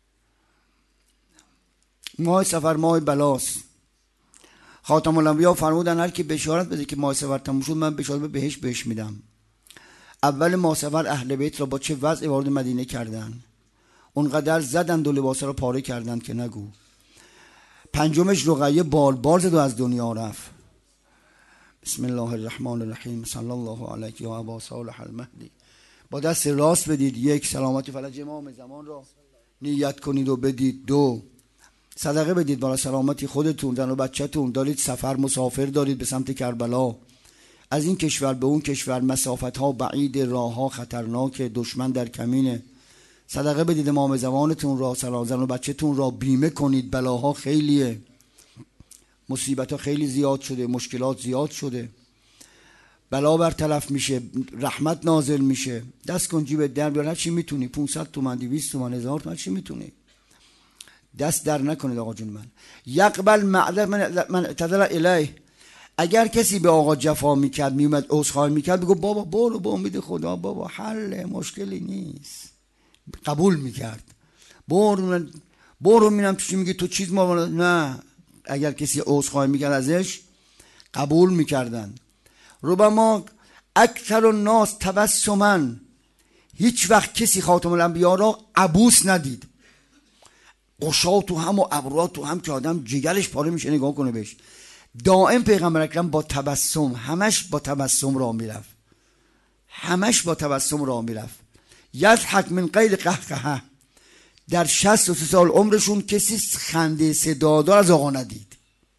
ماه سفر ماه بلاست. خاتم الانبیا فرمودن هر کی بشارت بده که ماه سفر تموم شد من بشارت به بهش بهش میدم. اول ماه سفر اهل بیت را با چه وضعی وارد مدینه کردن، اونقدر زدند و لباسا رو پاره کردند که نگو. پنجمش رقیه بال بال زد و از دنیا رفت. بسم الله الرحمن الرحیم. صلی الله علیک یا ابا صالح المهدی. با دست راست بدید یک سلامتی فلج امام زمان را نیت کنید و بدید. دو صدقه بدید برای سلامتی خودتون، زن و بچه‌تون. دارید سفر مسافر دارید به سمت کربلا، از این کشور به اون کشور، مسافت ها بعید، راه ها خطرناک، دشمن در کمینه. صدقه بدید امام زمانتون را، سلام زن و بچه‌تون را بیمه کنید. بلاها خیلیه، مصیبت ها خیلی زیاد شده، مشکلات زیاد شده، بلا برطرف میشه، رحمت نازل میشه. دست کن جیب در بیار، هر چی میتونی، پانصد تومن، دویست تومن، هزار تومن، چی میتونی. دست در نکنید آقا جون من. یقبل معذرت من من اعتذر الیه. اگر کسی به آقا جفا میکرد میومد عذرخواهی میکرد بگو بابا برو به امید خدا بابا حل مشکلی نیست، قبول میکرد. برو برو میرم تو چی میگی تو چیز ما نه. اگر کسی عذرخواهی میکرد ازش قبول میکردن. ربما اکثر الناس تبسما. هیچ وقت کسی خاتم الانبیا را عبوس ندید. قشا تو هم و ابرو تو هم که آدم جگرش پاره میشه نگاه کنه بهش. دائم پیغمبر اکرم با تبسم، همش با تبسم راه میرفت، همش با تبسم راه میرفت. یضحک من غیر قهقهه. در شصت و سه سال عمرشون کسی خنده صدادار از آقا ندید.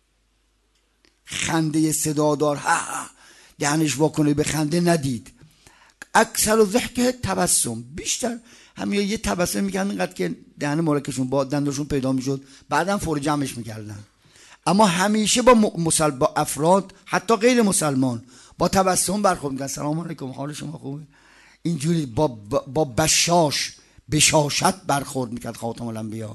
خنده صدادار ها ها دهنش واکنه به خنده ندید. اکثر و ضحک تبسم. بیشتر همین یه تبسم میکردن اینقدر که دهن مبارکشون با دندشون پیدا میشد، بعدم فور جمعش میکردن. اما همیشه با مسل... با افراد حتی غیر مسلمان با تبسم برخورد میکرد. سلام علیکم، حال شما خوبه؟ اینجوری با با بشاش بشاشت برخورد میکرد خاتم الانبیا.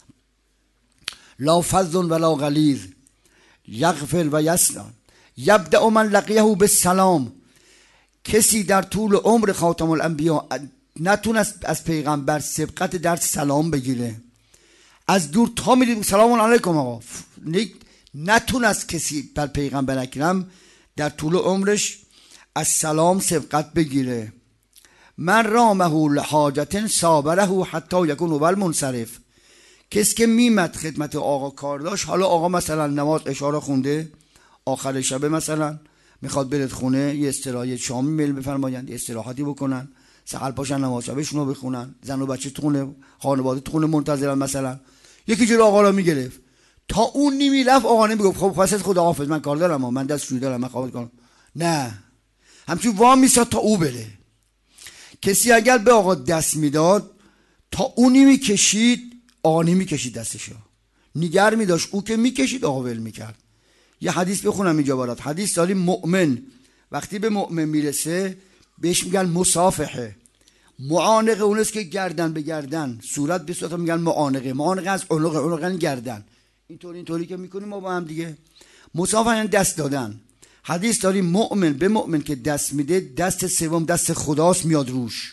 لا فظ ولا غلیظ یغفل و یسلم. یبدأ من لقیه بالسلام. کسی در طول عمر خاتم الانبیا نتونست از پیغمبر سبقت در سلام بگیره، از دور تا میدید سلام علیکم آقا، نتونست کسی بر پیغمبر اکرم در طول عمرش از سلام سبقت بگیره. من رامه لحاجت صابره حتی یکون اول منصرف. کسی که میمد خدمت آقا کار داشت، حالا آقا مثلا نماز اشاره خونده آخر شبه مثلا میخواد برد خونه، یه استراحت شامی میل بفرمایند، یه استراحتی بکنن، سحر پاشن نماز شبشون رو بخونن، زن و بچه تو خونه، خانواده تو خونه منتظرن مثلا. یکی جلو آقا رو میگرفت تا اون نیمی رفت، آقا نمیگفت خب خواست خدا حافظ من کار دارم، من دست شوی دارم، من خواب کنم. نه، همچون وام میساد تا او بره. کسی اگر به آقا دست میداد تا اونی میکشید، آقا نمیکشید دستشو، نگر میداشت، او که میکشید آقا ول میکرد. یه حدیث بخونم اینجا برات. حدیث داریم مؤمن وقتی به مؤمن میرسه بهش میگن مصافحه. معانقه اونست که گردن به گردن، صورت به صورت میگن معانقه. معانقه از عنق، عنق گردن، اینطوری اینطوری که میکنیم ما با هم دیگه. مصافحه یعنی دست دادن. حدیث داریم مؤمن به مؤمن که دست میده، دست سوم دست خداست میاد روش،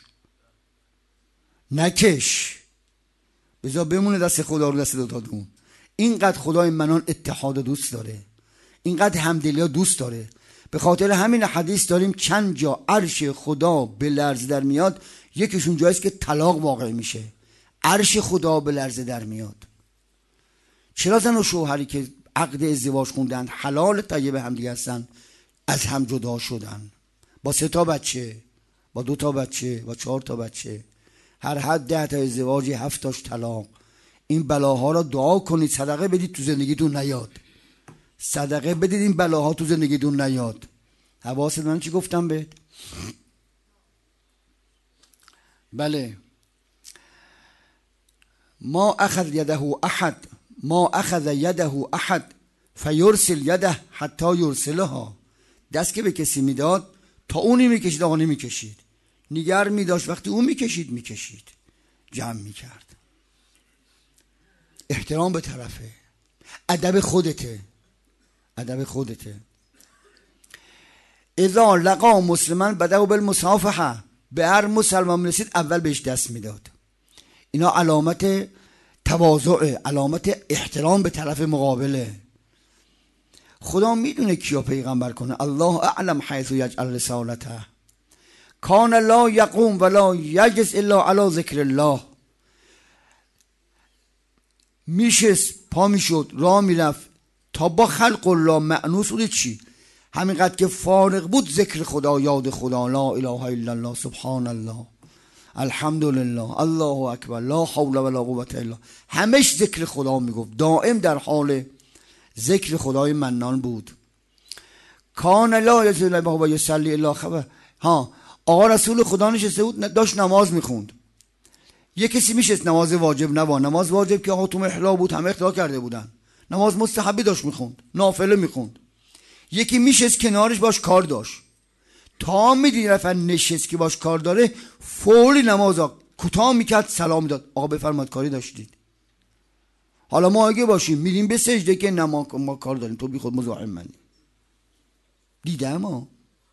نکش، بذار بمونه دست خدا رو دست دادون. اینقدر خدای منان اتحاد دوست داره، اینقدر همدلی دوست داره. به خاطر همین حدیث داریم چند جا عرش خدا به لرزه در میاد، یکیشون جاییست که طلاق واقع میشه، عرش خدا به لرزه در میاد. چرا زن و شوهری که عقد ازدواج خوندن، حلال طیب همدیگه هستن، از هم جدا شدن، با سه تا بچه، با دو تا بچه، با چهار تا بچه، هر حد ده تا ازدواجی، هفت تاش طلاق. این بلاها را دعا کنید، صدقه بدید تو زندگیتون نیاد، صدقه بدید این بلاها تو زندگیتون نیاد. حواست من چی گفتم بهت؟ بله. ما اخذ یده احد ما اخذ یده احد فیرسل یده حتی یرسلها. دست که به کسی میداد تا اونی میکشید آقا نمیکشید، نگر میداشت، وقتی اون میکشید میکشید، جمع میکرد. احترام به طرفه، ادب خودته، ادب خودته. اذا لقا مسلمان بدأوا بالمصافحه، به هر مسلمان رسید اول بهش دست میداد. اینا علامت تواضع، علامت احترام به طرف مقابله. خدا میدونه کیا پیغمبر کنه. الله اعلم حیث یجعل رسالته. کان لا یقوم ولا یجلس الا علی ذکر الله. میشست، پا میشد، راه میرفت تا با خلق الله مأنوس بود. چی؟ همینقدر که فارغ بود ذکر خدا، یاد خدا، لا اله الا الله، سبحان الله، الحمدلله، الله اکبر، لا حول ولا قوة الا، همش ذکر خدا میگفت، دائم در حال ذکر خدای منان بود. کان لا یصلی و یصلی الا خبر. ها، آقا رسول خدا نشسته بود داشت نماز میخوند. یه کسی میشست نماز واجب نوا، نماز واجب که آقا تو احلا بود، همه احلا کرده بودن، نماز مستحبی داشت میخوند، نافله میخوند. یکی میشست کنارش باش کار داشت، تا میدید رفت نشست که باش کار داره، فوری نمازا کوتاه میکرد، سلام میداد، آقا بفرمایید کاری داشتید. حالا ما اگه باشیم میریم به سجده که نه ما, ما کار داریم، تو بی خود مزاحم منی. دیدم ها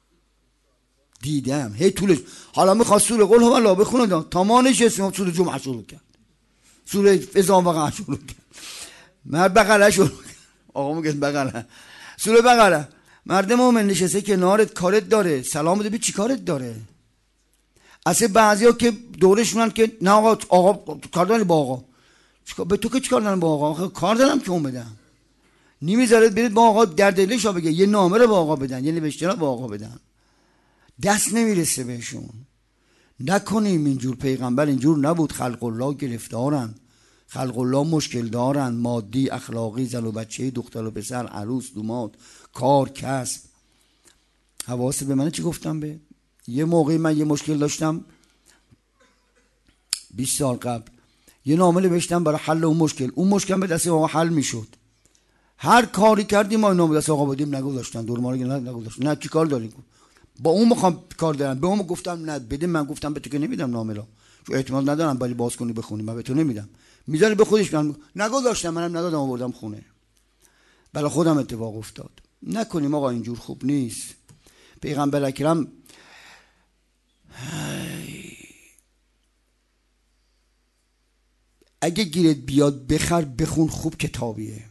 دیدم هی طولش. حالا میخواد سوره قل هو الله بخونه تا ما نشستیم سوره جمعه شروع کرد، سوره اذا وقع شروع کرد، مرد بقره شروع کرد، آقا میگه بقره، سوره بقره. مرد مومن نشسته کنارت، کارت داره، سلام بده، به چی کارت داره؟ اصلا بعضیا که دورشونن که نه آقا آقا کار داری با آقا، به تو که چیکار دارم با آقا؟ آقا کار دارم که اون بدم. نمیذارید برید با آقا در دلش بگه، یه نامه رو با آقا بدن، یه نوشته رو با آقا بدن، دست نمیرسه بهشون. نکنیم اینجور. پیغمبر اینجور نبود. خلق الله گرفتارن، خلق الله مشکل دارن، مادی، اخلاقی، زن و بچه، دختر و پسر، عروس، دوماد، کار، کسب. حواست به من چی گفتم؟ به یه موقعی من یه مشکل داشتم بیست سال قبل، یه نامه نوشتم برای حل اون مشکل. اون مشکل به دست آقا حل میشد. هر کاری کردیم ما نامه دست آقا بدیم، نگذاشتن، دور ما رو نگذاشتن. نه چی کار داریم؟ با اون میخوام کار دارم، به اون گفتم نه بده، من گفتم به تو که نمیدم نامه رو، چون احتمال ندارم ولی باز کنی بخونی، من به تو نمیدم، میذاری به خودش. من نگذاشتم، منم ندادم، آوردم خونه. برای خودم اتفاق افتاد. نکنیم آقا، اینجور خوب نیست. پیغمبر اکرم اگه گیرت بیاد بخر بخون، خوب کتابیه.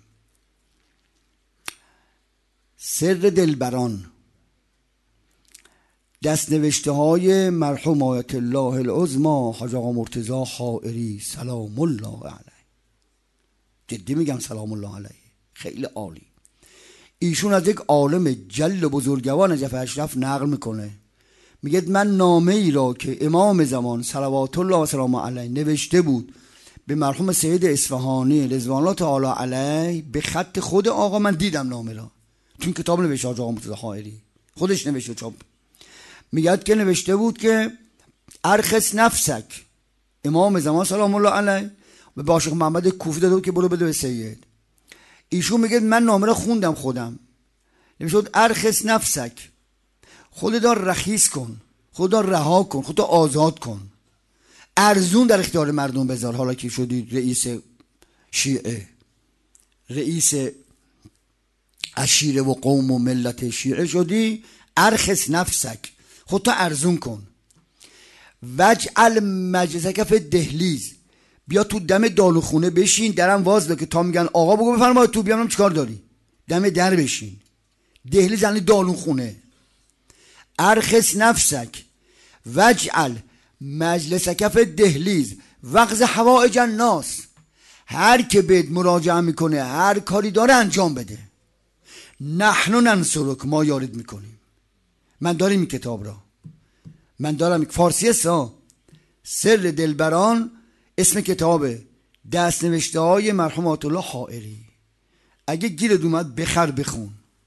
سر دلبران، دست نوشته های مرحوم آیت الله العظما حاج آقا مرتضی حائری سلام الله علیه. جدی میگم سلام الله علیه، خیلی عالی. ایشون از یک عالم جل بزرگوار نجف اشرف نقل میکنه، میگه من نامه ای را که امام زمان صلوات الله و سلام علیه نوشته بود به مرحوم سید اصفهانی رضوان الله تعالی علیه به خط خود آقا، من دیدم نامه را، چون کتاب نوشته آقا مرتضی خائری خودش نوشته چاپ. میگه که نوشته بود که ارخص نفسک، امام زمان سلام الله علیه به باشق محمد کوفی داده بود که برو بده به سید. ایشون میگه من نامه را خوندم خودم، نوشته بود ارخص نفسک، خودت رخیص کن، خودت رها کن، خودت آزاد کن، ارزون در اختیار مردم بذار. حالا که شدی رئیس شیعه، رئیس عشیره و قوم و ملت شیعه شدی، ارخص نفسک، خودت ارزون کن. وجعل مجلسک فی دهلیز، بیا تو دم دالوخونه بشین، درم واز ده که تا میگن آقا بگو بفرمایید تو بیام چیکار داری، دم در بشین. دهلیز یعنی دالوخونه. ارخص نفسک وجعل مجلسک فی دهلیز وقض حوائج الناس، هر که بهت مراجعه میکنه هر کاری داره انجام بده. نحن ننصرک، ما یارد میکنیم. من داریم این کتاب را، من دارم فارسی است. سر دلبران اسم کتابه، دست نوشته های مرحوم آیت الله خائری. اگه گیرت اومد بخر بخون.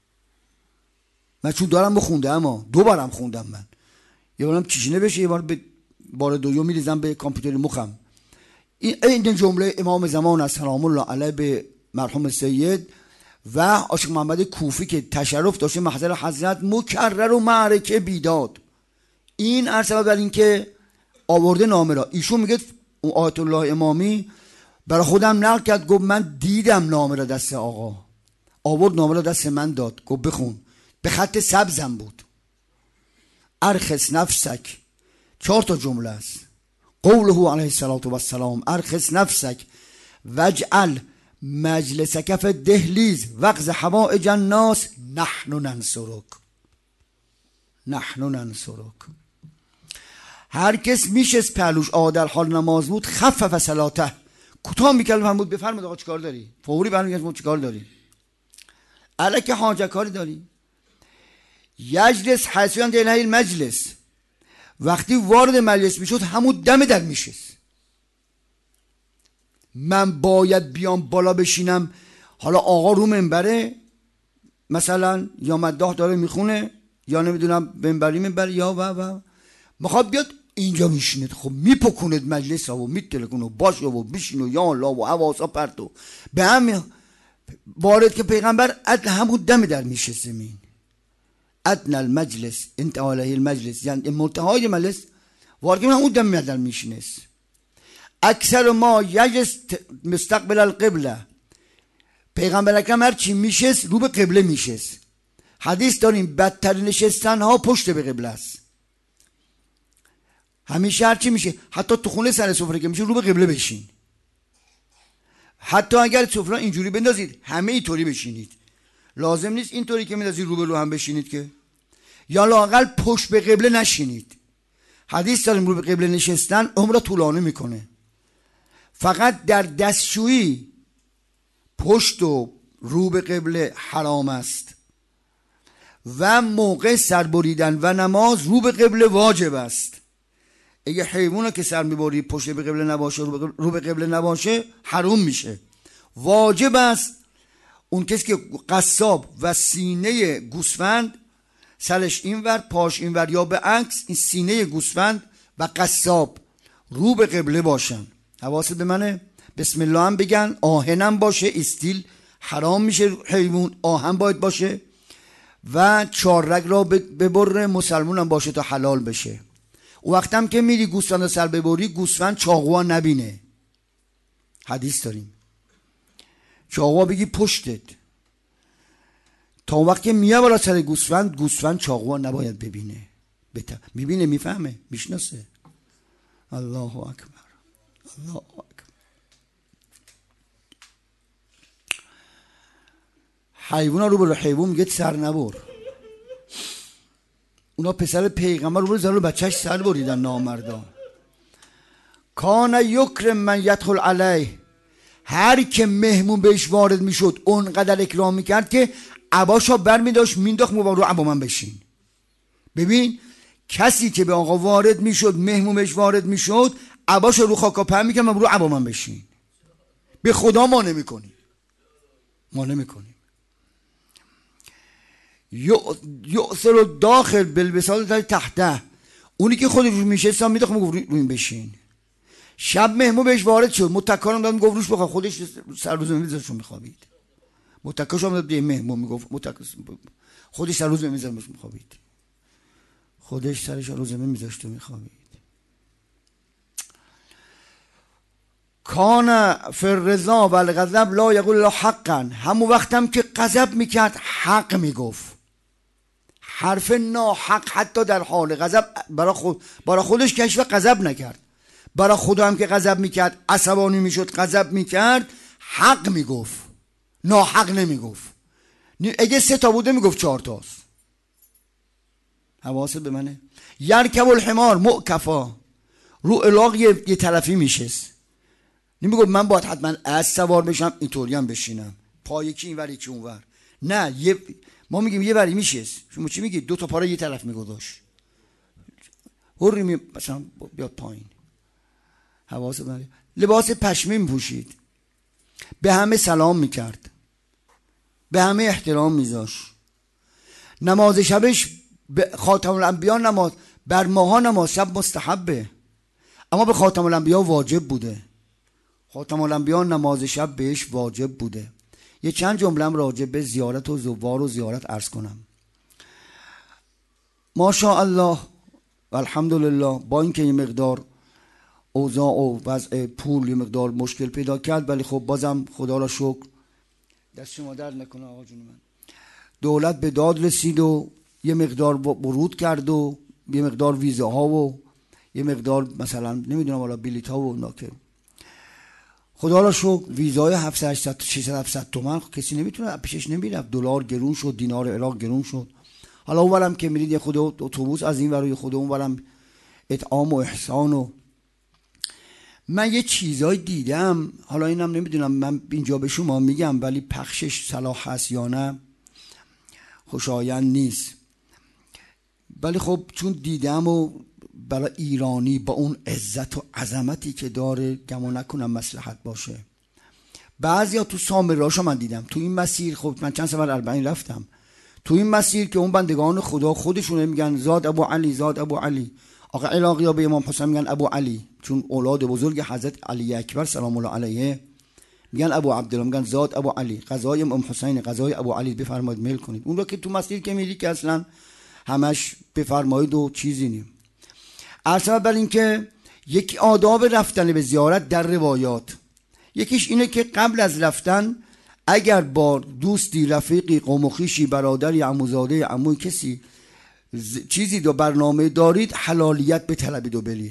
من چون دارم بخونده، اما دو بارم خوندم. من یه بارم چیچینه بشه، یه بار به بار دوم میریزم به کامپیوتر مخم. این این جمله امام زمان از سلام الله علیه به مرحوم سید و عاشق محمد کوفی که تشرف داشته محضر حضرت مکرر و معرکه بیداد. این ارسبب بر این که آورده نامه را. ایشون میگه آیت الله امامی برای خودم نقل کرد، گفت من دیدم نامه را دست آقا، آورد نامه را دست من داد، گفت بخون. به خط سبزم بود. ارخص نفسک، چهار تا جمله است. قوله علیه السلام ارخص نفسک وجعل مجلسک فی دهلیز وقض حوائج الناس نحن ننصرک. نحن ننصرک. هر کس میشست پهلوش آقا در حال نماز بود، خفف صلاته، کوتاه میکرد هم بود، بفرمایید آقا چیکار داری؟ فوری برمیگشت چیکار داری؟ الکی حاجت کاری داری؟ یجلس حیث یندی الیه المجلس، وقتی وارد مجلس میشد همون دم در میشست. من باید بیام بالا بشینم، حالا آقا رو منبره مثلا، یا مداح داره میخونه، یا نمیدونم منبری منبر یا و و میخواد بیاد اینجا میشینه، خب میپکوند مجلس ها و میتلکونه و باشه و بشین و یا الله و حواسا پرتو به هم وارد که پیغمبر ادن همون دم در میشه زمین. ادن المجلس انتها علیه المجلس، یعنی منتهای مجلس وارد که همون دم در میشینست. اکثر ما یجلس مستقبل القبله، پیغمبر اکرم هر چی میشست رو به قبله میشست. حدیث داریم بدترین نشستن ها پشت به قبله است. همیشه هر چی میشه، حتی تو خونه سر سفره که میشه رو به قبله بشین. حتی اگر سفره اینجوری بندازید همه اینطوری بشینید، لازم نیست اینطوری که میندازید رو به رو هم بشینید که، یا لااقل پشت به قبله نشینید. حدیث داریم رو به قبله نشستن عمر طولانی میکنه. فقط در دستشویی پشت و رو به قبله حرام است و موقع سر بریدن و نماز رو به قبله واجب است. اگه حیوانه که سر میبری پشت به قبله نباشه، رو به قبله نباشه، حرام میشه. واجب است اون کسی که قصاب و سینه گوسفند سرش اینور پاش اینور یا به عکس، این سینه گوسفند و قصاب رو به قبله باشن. حواست به منه. بسم الله هم بگن، آهنم باشه، استیل حرام میشه، حیوان آهن باید باشه و چهار رگ را ببره، مسلمون هم باشه تا حلال بشه. وقتم که میری گوسفند سر ببری، گوسفند چاقوا نبینه. حدیث داریم چاقوا بگی پشتت، تا وقت که میاد بالا سر گوسفند، گوسفند چاقوا نباید ببینه. بتا... میبینه، میفهمه، میشناسه. الله اکبر، الله اکبر. حیوان رو به حیوان میگه سر نبر. اونا پسر پیغمبر رو به زلو بچهش سر بریدن نامردا. کان یکرم من یدخل علیه، هر که مهمون بهش وارد میشد اونقدر اکرام میکرد که عباشا بر میداشت مینداخت مبارو عبا من بشین. ببین کسی که به آقا وارد میشد، مهمومش وارد میشد، عباش رو خاکا پهن میکنم رو عبا من بشین. به خدا ما نمیکنیم، ما نمیکنیم. یؤثر داخل بالبساط تحته، اونی که خودش میشه سام میده خب رو این بشین. شب مهمون بهش وارد شد، متکارم داد میگفت روش بخواب، خودش سر روز میذاشت میخوابید. متکاش هم داد به مهمون میگفت متکاش خودش سر روز میذاشت میخوابید. خودش سرش رو زمین میذاشت و میخوابید. کان فی الرضا و الغضب لا یقول لا حقا، همون وقتم که غضب میکرد حق میگفت، حرف ناحق حتی در حال غضب برای خود برای خودش کشف غضب نکرد، برای خدا هم که غضب میکرد عصبانی میشد غضب میکرد حق میگفت، ناحق نمیگفت. اگه سه تا بوده میگفت چهار تاست. حواست به منه. یرکب الحمار مؤکفا، رو الاغ یه, یه طرفی میشست، نمیگفت من باید حتما از سوار بشم اینطوری هم بشینم پای یکی اینور یکی اونور، نه یه ما میگیم یه وری میشست. شما چی میگید؟ دو تا پاره یه طرف میگذاشت، هوری می مثلا بیاد پایین. حواست به منه. لباس پشمین پوشید، به همه سلام میکرد، به همه احترام میذاشت. نماز شبش به خاتم الانبیا نماز بر ماها نماز شب مستحبه، اما به خاتم الانبیا واجب بوده. خاتم الانبیا نماز شب بهش واجب بوده. یه چند جمله راجع به زیارت و زوار و زیارت عرض کنم. ماشاءالله و الحمدلله، با اینکه یه مقدار اوضاع و وضع پول یه مقدار مشکل پیدا کرد، ولی خب بازم خدا را شکر، دست شما درد نکنه آقا جون من، دولت به داد رسید و یه مقدار ورود کرد و یه مقدار ویزه ها و یه مقدار مثلا نمیدونم والا بلیط ها و ناکه. خدا را شکر ویزای هفتصد هشتصد ششصد هفتصد تومن کسی نمیتونه پیشش نمیرفت. دلار گرون شد، دینار عراق گرون شد. حالا اونورم که میرید یه خود اتوبوس از این ور و خود اونورم اطعام و احسان. و من یه چیزای دیدم، حالا اینم نمیدونم من اینجا به شما میگم ولی پخشش صلاح هست یا نه خوشایند نیست، ولی خب چون دیدم و برای ایرانی با اون عزت و عظمتی که داره گمان نکنم مصلحت باشه. بعضیا تو سامراشو من دیدم تو این مسیر، خب من چند سفر اربعین رفتم تو این مسیر که اون بندگان خدا خودشون میگن زاد ابو علی، زاد ابو علی. آقا عراقی ها به امام حسین میگن ابو علی، چون اولاد بزرگ حضرت علی اکبر سلام الله علیه میگن ابو عبدالله، میگن زاد ابو علی، غذای امام حسین غذای ابو علی بفرمایید میل کنید. اون رو که تو مسیر که میری که اصلا همش بفرمایید و چیزی نیم. اصلا بر این که یک آداب رفتن به زیارت در روایات، یکیش اینه که قبل از رفتن اگر با دوستی، رفیقی، قوم و خویشی، برادری، عموزاده، عموی کسی چیزی دو برنامه دارید حلالیت بطلبید و برید.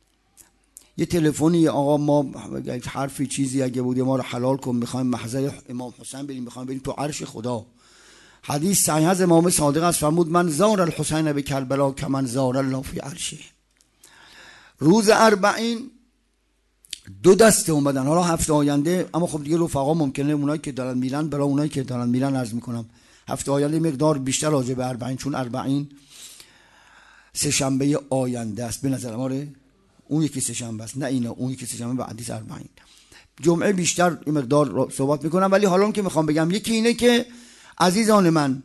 یه تلفنی آقا ما حرفی چیزی اگه بود ما رو حلال کن، میخوایم محضر امام حسین بریم، میخوایم بریم تو عرش خدا. حدیث صحیح از امام صادق است، فرمود من زار الحسین به کربلا کمن زار الله فی عرشه. روز اربعین دو دسته اومدن، حالا هفته آینده، اما خب دیگه رفقا ممکنه اونایی که دارن میرن برای اونایی که دارن میرن عرض میکنم هفته آینده مقدار بیشتر راجع به اربعین، چون اربعین سه شنبه آینده است به نظر ما، اون یکی سه شنبه است، نه اینا اون یکی سه شنبه بعدی اربعین. جمعه بیشتر این مقدار صحبت میکنم، ولی حالا که میخوام بگم یکی اینه که عزیزان من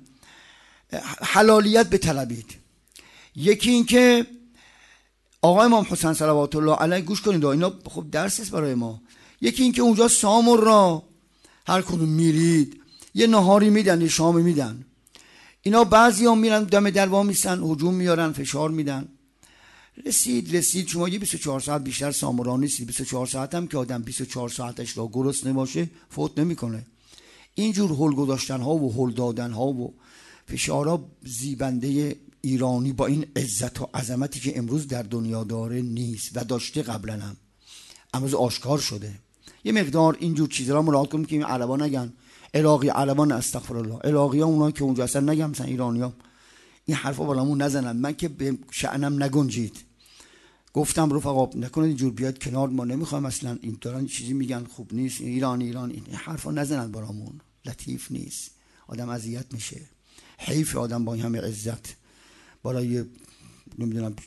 حلالیت بطلبید. یکی این که آقا امام حسین صلوات الله علیه گوش کنید، اینا خب درس است برای ما. یکی این که اونجا سامور را هر کدوم میرید یه نهاری میدن، یه شامی میدن. اینا بعضیا میرن دم در وا میسن، هجوم میارن، فشار میدن. رسید رسید شما یه بیست و چهار ساعت بیشتر سامورا نیستی. بیست و چهار ساعت هم که آدم بیست و چهار ساعتش را گرسنه باشه فوت نمیکنه. اینجور هول گذاشتن ها و هول دادن ها و فشارا زیبنده ایرانی با این عزت و عظمتی که امروز در دنیا داره نیست و داشته قبلا هم، امروز آشکار شده. یه مقدار اینجور چیزا رو مراعات کنیم که این عربا نگن عراقی، عربان استغفر الله، عراقی ها اونا که اونجا اصلا نگم مثلا ایرانی ها این حرفا برامون نزنن. من که به شأنم نگنجید گفتم رفقا نکنید اینجور بیاد کنار، ما نمیخوایم اصلا این دارن چیزی میگن خوب نیست، ایران ایران این حرفا نزنن برامون، لطیف نیست، آدم اذیت میشه. حیف آدم با این همه عزت برای نمیدونم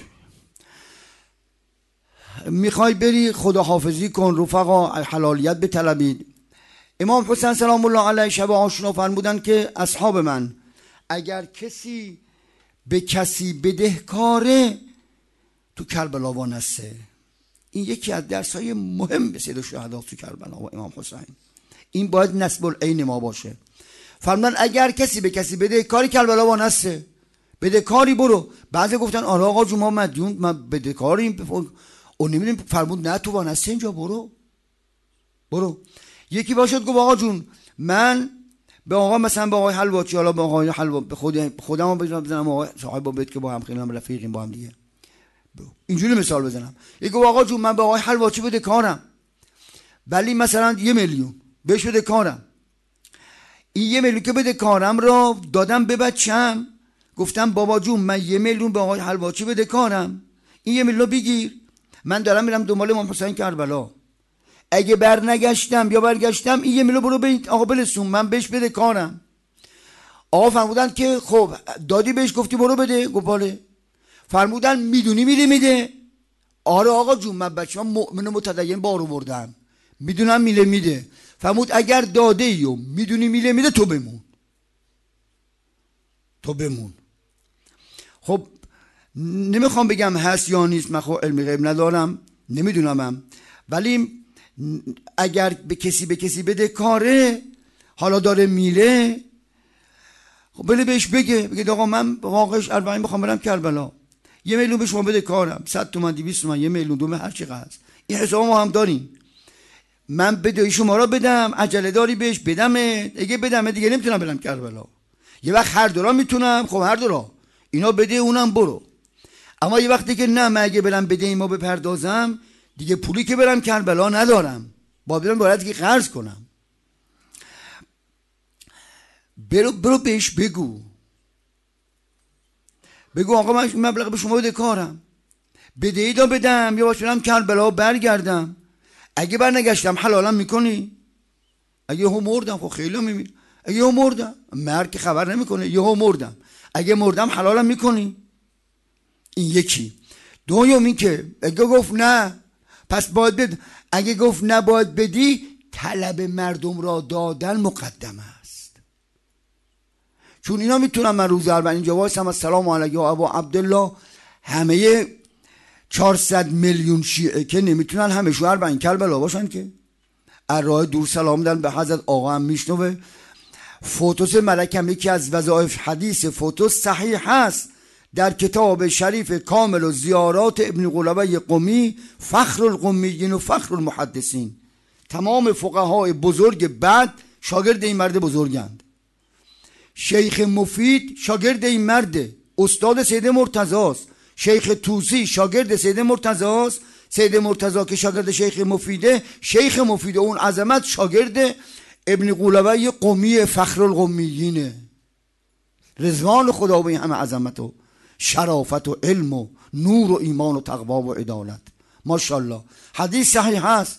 میخوای بری خداحافظی کن، رفقا حلالیت بطلبید. امام حسین سلام الله علیه شب عاشورا فرمودن که اصحاب من، اگر کسی به کسی بدهکاره تو کربلا وانسته. این یکی از درس‌های مهم به سید الشهدا تو کربلا و امام حسین، این باید نسب العین ما باشه. فرمودن اگر کسی به کسی بدهکاری کربلا وانسته، بدهکاری برو. بعضی گفتن آره آقا جون ما مدیون، ما بدهکاریم، اون نمیدونیم. فرمود نه تو وانسته اینجا برو برو. یکی باشد گفت آقا جون من به آقا مثلا به آقای حلواچی، حالا به آقای حلوا به خود خودمو بزنم، آقا صاحب با بیت که با هم خیلی هم رفیقیم با هم دیگه، اینجوری مثال بزنم. یکی گفت آقا جون من به آقای حلواچی بده کارم، ولی مثلا یه میلیون بهش بده کارم. این یه میلیون که بده کارم رو دادم به بچم، گفتم بابا جون من یه میلیون به آقای حلواچی بده کارم، این یه میلیون بگیر، من دارم میرم دنبال امام حسین کربلا، اگه برنگشتم یا برگشتم این یه میلیون برو به آقا برسون، من بهش بده کارم. آقا فرمودن که خب دادی بهش، گفتی برو بده؟ گفت بله. فرمودن میدونی میده میده؟ آره آقا جون من بچه من مؤمن متدین بارو بردم، میدونم میله میده. فرمود اگر داده ایو میدونی میله میده تو بمون، تو بمون. خب نمیخوام بگم هست یا نیست، من خب علم غیب ندارم نمیدونمم، ولی اگر به کسی به کسی بده کاره، حالا داره میله، خب بله بهش بگه بگه آقا من واقعش اربعین میخوام برم کربلا، یه میلیون به شما بده کارم، صد تومن دویست تومن یه میلیون دومه هر چقدر هست، این حساب ما هم داریم، من بده شما را بدم، عجله داری بهش بدم، اگه بدم دیگه نمیتونم برم کربلا. یه وقت هر دورا میتونم، خب هر دورا اینا بده اونم برو. اما یه وقتی که نه من اگه برم بده ایما بپردازم دیگه پولی که برم کربلا ندارم، با برم باید که قرض کنم. برو برو بهش بگو بگو آقا من مبلغ به شما بده کارم، بده ایدا بدم یا باشم کربلا برگردم، اگه برنگشتم حلالم میکنی؟ اگه هم مردم خب خیلی میمیرم، اگه هم مردم مرگ که خبر نمیکنه، یه هم مردم، اگه مردم حلالم میکنی؟ این یکی. دوم این که اگه گفت نه پس باید بد، اگه گفت نه باید بدی، طلب مردم را دادن مقدم است، چون اینا میتونن من روز اربعین اینجا وایسم السلام علیکم ابا عبدالله، همه چهارصد میلیون شیعه که نمیتونن همه شو اربعین کربلا باشن که از راه دور سلام دادن به حضرت آقا هم میشنوه. فوتوس ملکم یکی از وظایف حدیث فوتوس صحیح هست در کتاب شریف کامل و زیارات ابن قلوی قمی، فخر القمیین و فخر المحدثین، تمام فقهای بزرگ بعد شاگرد این مرد بزرگند. شیخ مفید شاگرد این مرد، استاد سید مرتضاست. شیخ توسی شاگرد سید مرتضاست، سید مرتضا که شاگرد شیخ مفیده، شیخ مفید اون عظمت شاگرد ابن قلوی قمی فخر القمیینه. رضوان خدا به این همه عظمت و شرافت و علم و نور و ایمان و تقوا و عدالت، ماشاءالله. حدیث صحیح هست.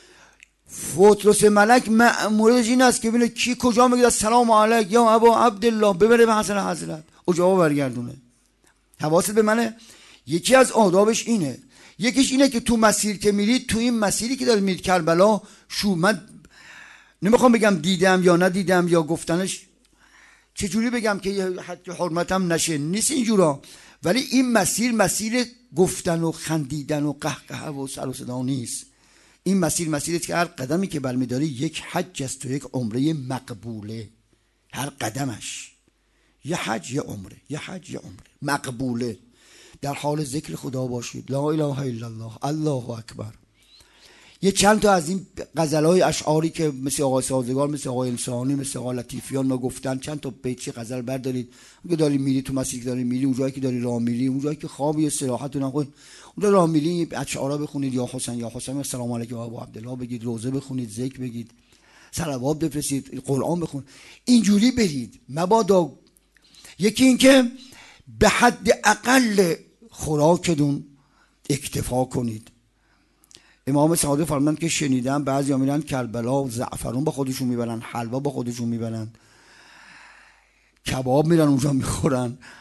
فوتوس ملک مأمورش این است که ببینه کی کجا میگه سلام علیک یا ابا عبدالله، ببره به حسن حضرت او جواب برگردونه. حواست به منه. یکی از آدابش اینه. یکیش اینه که تو مسیر که میرید، تو این مسیری که داری میرید کربلا، شو من نمیخوام بگم دیدم یا ندیدم یا گفتنش چجوری بگم که حد حرمتم نشه، نیست اینجورا، ولی این مسیر مسیر گفتن و خندیدن و قهقه و سر و صدا نیست. این مسیر مسیری که هر قدمی که برمیداری یک حج است و یک عمره مقبوله، هر قدمش یه حج یه عمره، یه حج یه عمره مقبوله. در حال ذکر خدا باشید، لا اله الا الله، الله اکبر. یه چند تا از این غزل‌های اشعاری که مثل آقای سازگار، مثل آقای انسانی، مثل آقای لطیفیان ما گفتن، چند تا بیت غزل بردارید. اگه داری میری تو مسیر که داری میری، اونجایی که داری راه میری، اونجایی که خوابی استراحت نخوای، اونجا راه میری اشعارا بخونید، یا حسین یا حسین السلام علیکم ابو عبدالله بگید، روزه بخونید، ذکر بگید، صلوات بفرستید، قرآن بخون، اینجوری برید. مبادا یکی این که به حد اقل خوراکتون اکتفا کنید. امام صادق فرمودند که شنیدم بعضیا میرن کربلا زعفرون با خودشون میبرن، حلوا با خودشون میبرن، کباب میرن اونجا میخورن،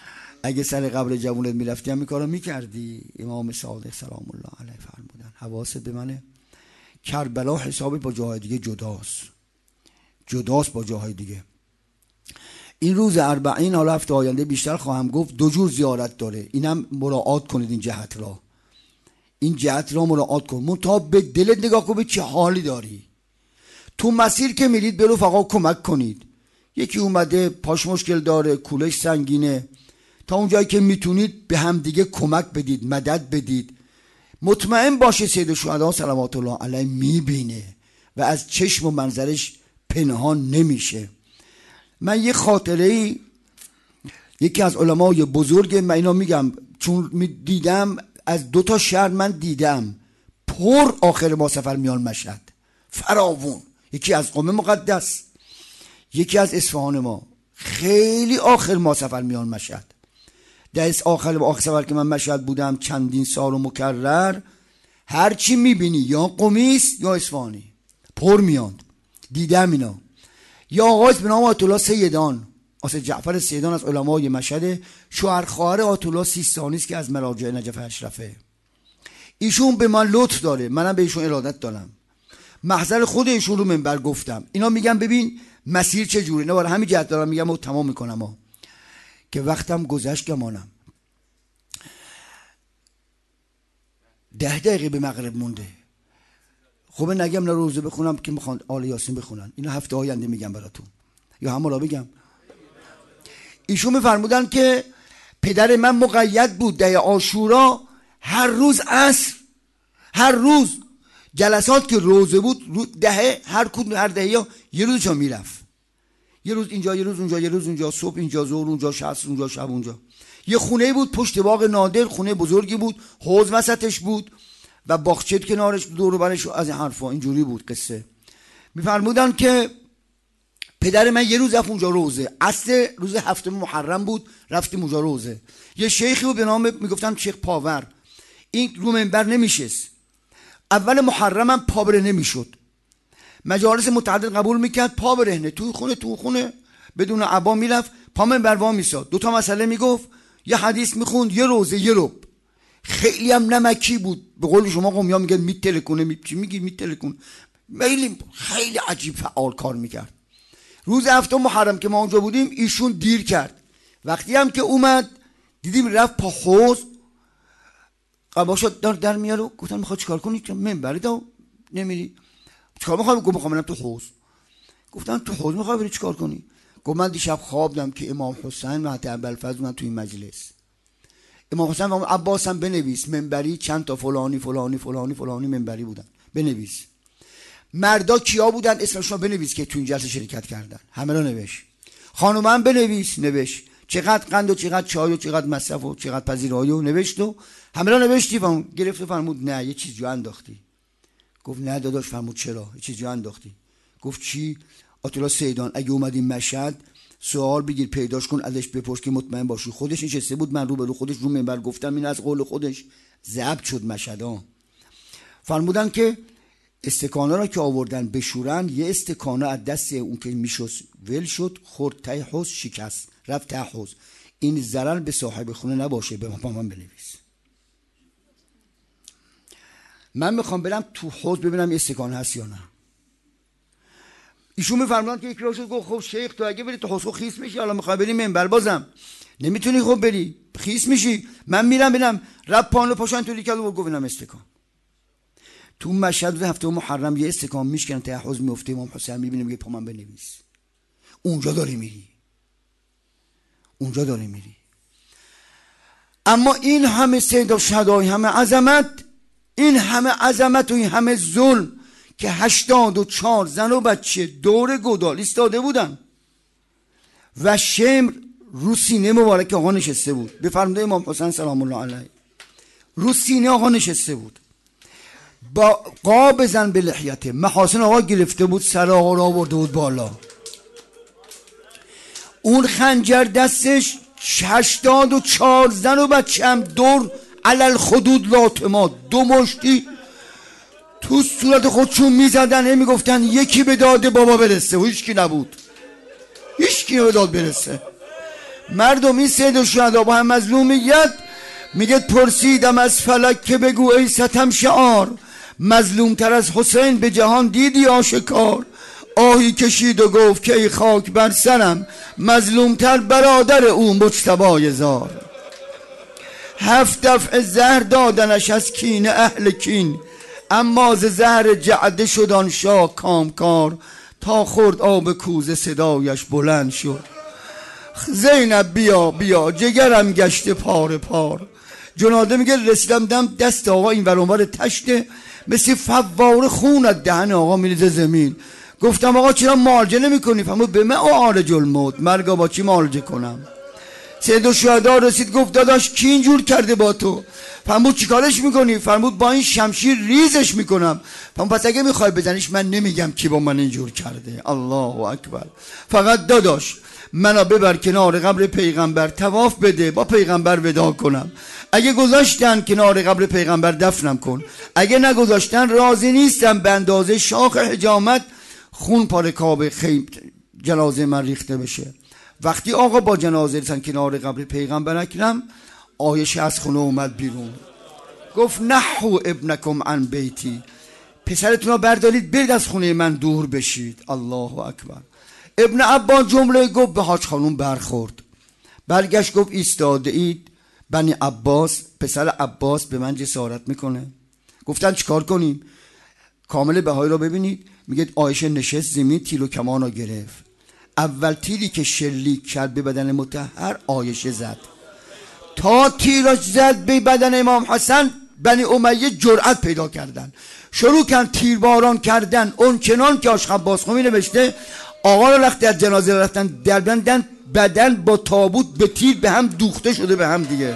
اگه سر قبر جوونت میرفتی هم این کارو میکردی. امام صادق سلام الله علیه فرمودن حواست به منه، کربلا حسابی با جاهای دیگه جداست، جداست با جاهای دیگه. این روز اربعین، حالا هفته آینده بیشتر خواهم گفت، دو جور زیارت داره، اینم مراعات کنید این جهت را، این جهت را مراعات کن. منتها به دلت نگاه کن به چه حالی داری. تو مسیر که میرید به رفقا کمک کنید. یکی اومده پاش مشکل داره، کولش سنگینه، تا اونجایی که میتونید به هم دیگه کمک بدید، مدد بدید. مطمئن باشه سید الشهدا صلوات الله علیه میبینه و از چشم و منظرش پنهان نمیشه. من یه خاطره، یکی از علمای بزرگ، من اینا میگم چون دیدم از دو تا شهر، من دیدم پر آخر ما سفر میان مشهد فراوون، یکی از قم مقدس، یکی از اصفهان ما، خیلی آخر ما سفر میان مشهد. در آخر آخر سفر که من مشهد بودم چندین سال و مکرر، هرچی میبینی یا قمیست یا اصفهانی پر میان. دیدم اینا. یا آقای به نام آیت الله سیدان، آسد جعفر سیدان از علمای مشهد، شوهر خواهر آیت الله سیستانی است که از مراجع نجف اشرفه. ایشون به من لطف داره، منم به ایشون ارادت دارم. محضر خود ایشون رو منبر گفتم. اینا میگم ببین مسیر چه جوری، نه برای همین جهت دارم میگم و تمام میکنم ها. که وقتم گذشت گمانم. ده دقیقه به مغرب مونده. خب نگم نه روزه بخونم که میخوان آل یاسین بخونن، اینا هفته آینده میگم براتون، یا همالا بگم. ایشون میفرمودن که پدر من مقید بود ده عاشورا هر روز عصر، هر روز جلسات که روزه بود دهه، هر کدوم هر دهه یا یه روز چا میرفت، یه روز اینجا یه روز اونجا، یه روز اونجا، صبح اینجا، ظهر اونجا، شصت اونجا، شب اونجا. یه خونه بود پشت باغ نادر، خونه بزرگی بود، حوض وسطش بود و باغچه کنارش، دور و برش از این حرفا. اینجوری بود قصه. میفرمودن که پدر من یه روز رفت اونجا روزه، اصل روز هفتم محرم بود، رفتیم اونجا روزه. یه شیخی بود به نام میگفتن شیخ پاور، این رو منبر نمیشست. اول محرم هم پا بره نمیشد، مجالس متعدد قبول میکرد، پا برهنه تو خونه تو خونه بدون عبا میرفت، پا منبر وا میساد، دو تا مسئله میگفت، یه حدیث میخوند، یه روزه، یه رب. خیلی هم نمکی بود، به قول شما قومی ها میگن میتلکونه، می چی میگی میتلکونه، خیلی خیلی عجیب فعال کار میکرد. روز هفتم محرم که ما اونجا بودیم ایشون دیر کرد. وقتی هم که اومد دیدیم رفت پا حوض، قباشو دار در میاره. گفتن میخواد چیکار کنی؟ که منبر دا نمیری چیکار میخوام؟ گفت میخوام برم تو حوض. گفتن تو حوض میخوای بری چیکار کنی؟ گفت من دیشب خواب دیدم که امام حسین و حتی ابوالفضل من تو این مجلس. امام حسین و عباس هم بنویس منبری، چند تا فلانی فلانی فلانی فلانی منبری بودن، بنویس. مردا کیا بودن اسمشون بنویس که تو این جلسه شرکت کردن، همه رو نوشت. خانوما هم بنویس، نوشت. چقدر قند و چقدر چای و چقدر مصرف و چقدر پذیرایی و نوشت و همه رو نوشتی. فهم گرفت و فرمود نه یه چیز جا انداختی. گفت نه داداش. فرمود چرا؟ یه چیز جا انداختی. گفت چی؟ آیت الله سیدان اگه اومدی مشهد سوال بگیر پیداش کن، ازش بپرس که مطمئن باشی. خودش نشسته بود، من رو به رو خودش رو منبر گفتم، این از قول خودش ضبط شد مشهدا. فرمودن که استکانه را که آوردن بشورن، یه استکانه از دست اون که میشد ول شد، خورد ته حوض، شکست، رفت ته حوض. این ضرر به صاحب خونه نباشه، به ما من بنویس. من میخوام برم تو حوض ببینم یه استکانه هست یا نه. ایشون میفرمودن که یک راه شد. گفت خب شیخ تو اگه بری تو حوض خیس میشی، حالا میخوای بری منبر بازم نمیتونی، خب بری خیس میشی. من میرم ببینم. رب پانو پاشو اینطوری کرد و گفت اینم استکان. تو مشهد روز هفته محرم یه استکان میشکنن ته حوض میفته، امام حسین میبینه میگه پا من بنویس. اونجا داری میری، اونجا داری میری. اما این همه سید و شهدای، همه عظمت، این همه عظمت و این همه ظلم که هشتاد و چهار زن و بچه دور گودال ایستاده بودن و شمر رو سینه مبارک آقا نشسته بود. به فرموده امام حسین سلام الله علیه رو سینه آقا نشسته بود، با قاب زن به لحیته، محاسن آقا گرفته بود، سر آقا را آورده بود بالا، اون خنجر دستش، هشتاد و چهار زن و بچه هم دور علل خدود لاتما، دو مشتی تو صورت خودشون میزدن، هی میگفتن یکی به داد بابا برسه و هیچکی نبود، هیچکی به داد برسه. مردم این سید الشهدا با هم مظلومیت میگه پرسیدم از فلک که بگو ای ستم شعار، مظلوم تر از حسین به جهان دیدی آشکار. آهی کشید و گفت که ای خاک بر سرم، مظلوم تر برادر او مجتبی زار. هفت دفع زهر دادنش از کین اهل کین، اما ز زهر جعده شد آن شاه کامکار. تا خورد آب کوزه صدایش بلند شد، زینب بیا بیا جگرم گشته پار پار. جناده میگه رسیدم دم دست آقا این ور اونور تشته، مثل فواره خون از دهن آقا میریزه زمین. گفتم آقا چرا معالجه نمی کنی؟ فرمود به من عالج الموت، مرگا با چی معالجه کنم؟ سید الشهدا رسید گفت داداش کی اینجور کرده با تو؟ فرمود چیکارش میکنی؟ فرمود با این شمشیر ریزش میکنم. فرمود پس اگه میخوای بزنیش من نمیگم کی با من اینجور کرده. الله اکبر. فقط داداش منو ببر کنار قبر پیغمبر، طواف بده، با پیغمبر وداع کنم. اگه گذاشتن کنار قبر پیغمبر دفنم کن، اگه نگذاشتن راضی نیستم به اندازه شاخ حجامت خون پاره کعبه خیم جنازه من ریخته بشه. وقتی آقا با جنازه رسن کنار قبر پیغمبر اکرم، عایشه از خونه اومد بیرون گفت نحو ابنکم عن بیتی، پسرتون رو بردارید برید از خونه من دور بشید. الله اکبر. ابن عباس جمله گفت به حاج خانوم برخورد، برگشت گفت ایستاده اید بنی عباس، پسر عباس به من جسارت میکنه. گفتن چیکار کنیم؟ کامل بهایی رو ببینید. میگه عایشه نشست زمین، تیر و کمان رو گرفت. اول تیری که شلیک کرد به بدن مطهر عایشه زد، تا تیراش زد به بدن امام حسن بنی امیه جرأت پیدا کردن، شروع کردن تیرباران کردن. اون چنان که عاشق عباس خمی نوشته آقا رو وقتی از جنازه رفتن در بندن، بدن با تابوت به تیر به هم دوخته شده به هم دیگه.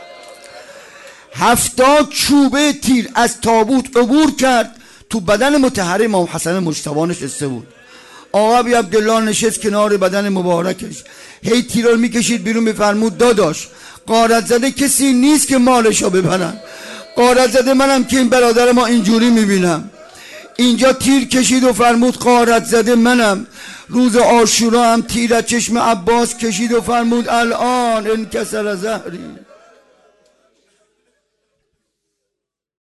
هفتاد چوبه تیر از تابوت عبور کرد، تو بدن مطهر امام حسن مجتبی نشسته بود. آقا ابی عبدالله نشست کنار بدن مبارکش، هی تیر رو میکشید بیرون. میفرمود داداش غارت زده کسی نیست که مالشو ببرن، غارت زده منم که این برادر ما اینجوری میبینم. اینجا تیر کشید و فرمود غارت زده منم. روز عاشورا هم تیر از چشم عباس کشید و فرمود الان انکسر ظهری.